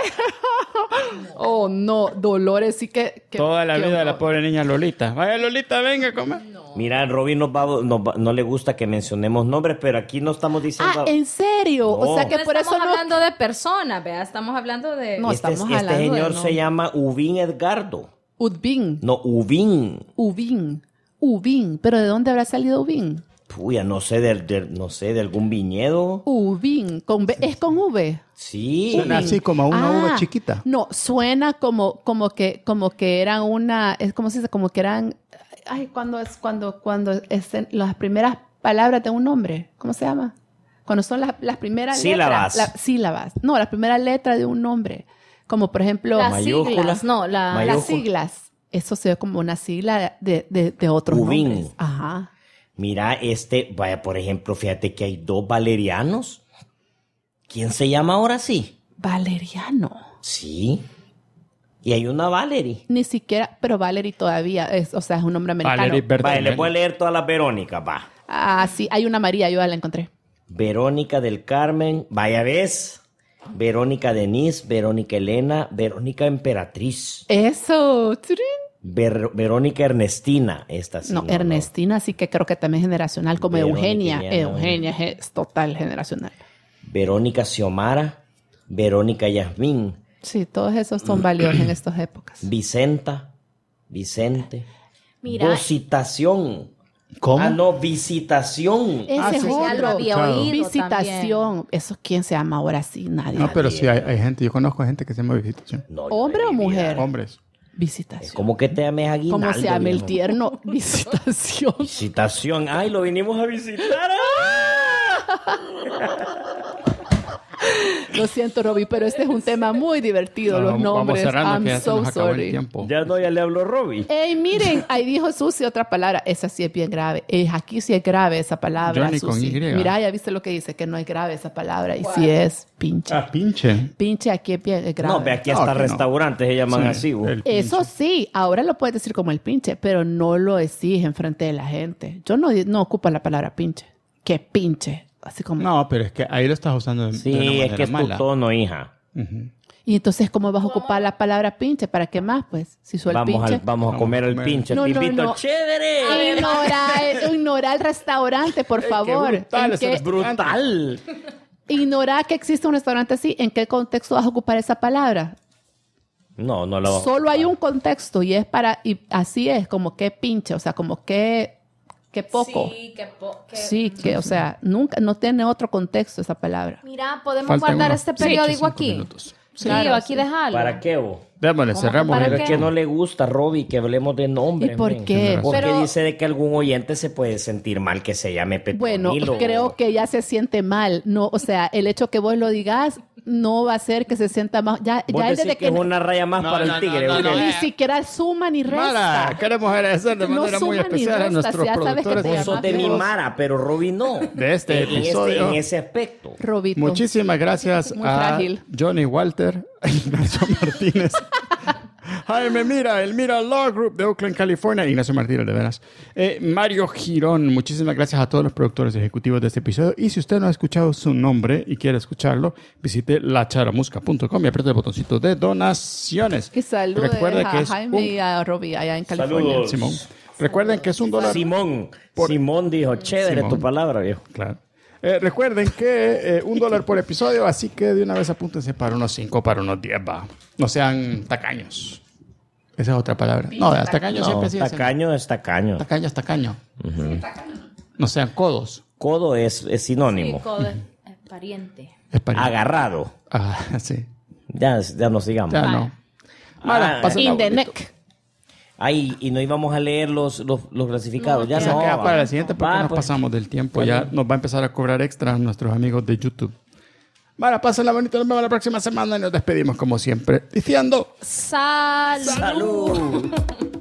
Oh, no. Dolores sí que... Toda la que- vida de la pobre niña Lolita. Vaya, Lolita, venga a comer. Mira, Robin no le gusta que mencionemos nombres, pero aquí no estamos diciendo... Ah, ¿en serio? O No. sea que No por eso estamos no... hablando de personas, vea, estamos hablando de... No, estamos hablando este de señor no. se llama Ubín Edgardo. Udbin. No, Ubín. Ubin. ¿Pero de dónde habrá salido Ubin? Puya, no sé, no sé, de algún viñedo. Ubin. ¿Es con V? Sí. Suena así como a una uva chiquita. No, suena como que eran una... Es como si se como que eran... Ay, cuando es las primeras palabras de un nombre. ¿Cómo se llama? Cuando son las primeras Sílabas. letras. Sílabas. No, la primera letra de un nombre. Como por ejemplo... Las mayúscula. siglas, no, Mayúscula. Las siglas. Eso se ve como una sigla de otros Ubin. nombres. Ajá. Mira, vaya, por ejemplo, fíjate que hay 2 valerianos. ¿Quién se llama ahora sí? Valeriano. Sí. Y hay una Valerie. Ni siquiera, pero Valerie todavía es, o sea, es un nombre americano. Valerie Vaya, Bertonelli. les voy a leer todas las Verónicas, va. Ah, sí, hay una María, yo ya la encontré. Verónica del Carmen, vaya ves. Verónica Denise, Verónica Elena, Verónica Emperatriz. Eso. ¡Turín! Verónica Ernestina, esta sí. No, Ernestina sí que creo que también es generacional, como Verónica Eugenia. Iliana. Eugenia es total generacional. Verónica Xiomara, Verónica Yasmín, Sí, todos esos son valiosos en estas épocas. Vicente. Mira, Visitación. ¿Cómo? Ah, no, visitación. Ese es sí, ya lo otro. había Claro. oído Visitación. ¿Eso quién se llama ahora sí? Nadie. No, pero sí hay gente. Yo conozco gente que se llama visitación. No, yo ¿Hombre de o mi vida. mujer? Hombres. Visitación. ¿Cómo que te llames Aguinaldo? ¿Cómo se llama el viejo? tierno? Visitación. Visitación. Ay, lo vinimos a visitar. Lo siento, Robbie, pero este es un tema muy divertido, los Vamos nombres. cerrando, que I'm ya se so nos acabó el sorry. tiempo. Ya no, ya le habló Robbie. Ey, miren, ahí dijo Susi otra palabra. Esa sí es bien grave. Aquí sí es grave esa palabra, Johnny con Susi. Y. Mira, ya viste lo que dice, que no es grave esa palabra. Y sí es pinche. Ah, pinche. Pinche aquí es bien es grave. No, ve aquí No, hasta que no. restaurantes se llaman Sí, así. vos. el Eso pinche. sí, ahora lo puedes decir como el pinche, pero no lo exige en frente de la gente. Yo no ocupo la palabra pinche. ¿Qué pinche? Así como... No, pero es que ahí lo estás usando de una Sí, manera es que es mala. tu tono, hija. Y entonces, ¿cómo vas a ocupar la palabra pinche? ¿Para qué más, pues? Si soy el Vamos, pinche. vamos a comer el pinche. No, Te no, invito no. al chévere. Ignorar el restaurante, por favor. brutal ¿En ese qué- restaurante. Brutal. Ignorar que existe un restaurante así. ¿En qué contexto vas a ocupar esa palabra? No, no lo Solo hay un contexto y es para... Y así es, como que pinche, o sea, como que poco. Sí, Sí, que, o sea, nunca, no tiene otro contexto esa palabra. Mira, podemos Faltan guardar unos este periódico 5 aquí. minutos. Sí, Claro, aquí sí. dejarlo. ¿Para qué vos? Démosle, ¿Cómo que cerramos. para el- Pero es qué? que no le gusta, Robbie, que hablemos de nombres. ¿Y por men. qué? Porque Pero- dice de que algún oyente se puede sentir mal que se llame Bueno, Petronilo. creo que ya se siente mal. No, o sea, el hecho que vos lo digas no va a hacer que se sienta más. Ya Vos es decís desde que es que una raya más No, para no, el tigre. no, ¿o no, qué? no, ni siquiera suma ni resta. Mara, queremos agradecer de No manera muy suma ni especial a resta, nuestros si ya sabes que productores. te Vos llamas sos de mi Dios. Mara, pero Robbie no. De este En episodio. en ese aspecto. Robito. Muchísimas gracias Muy a frágil. Johnny Walter, a Ignacio Martínez, Jaime Mira, el Mira Law Group de Oakland, California. Ignacio Martínez, de veras. Mario Girón, muchísimas gracias a todos los productores ejecutivos de este episodio. Y si usted no ha escuchado su nombre y quiere escucharlo, visite lacharamusca.com y apriete el botoncito de donaciones. Y saludos Recuerde que a es Jaime y a Robbie allá en California. Saludos. Simón. Recuerden que es $1. Simón dijo, chévere Simón. tu palabra, viejo. Claro. Recuerden que $1 por episodio, así que de una vez apúntense para unos 5, para unos 10, va. No sean tacaños. Esa es otra palabra. No, tacaño No, siempre sí. tacaño es tacaño. Tacaño es tacaño. No sean codos. Codo es sinónimo. Sí, codo es pariente. Es pariente. Agarrado. Ah, sí. Ya no sigamos. Ya no. Mara, pásenla In the bonito. neck. Ay, y no íbamos a leer los clasificados. Ya Esa no. queda va. para la siguiente porque Va, nos pues. pasamos del tiempo. Ya nos va a empezar a cobrar extra nuestros amigos de YouTube. Mara, pásenla bonito. Nos vemos la próxima semana y nos despedimos como siempre diciendo... ¡Salud! ¡Salud!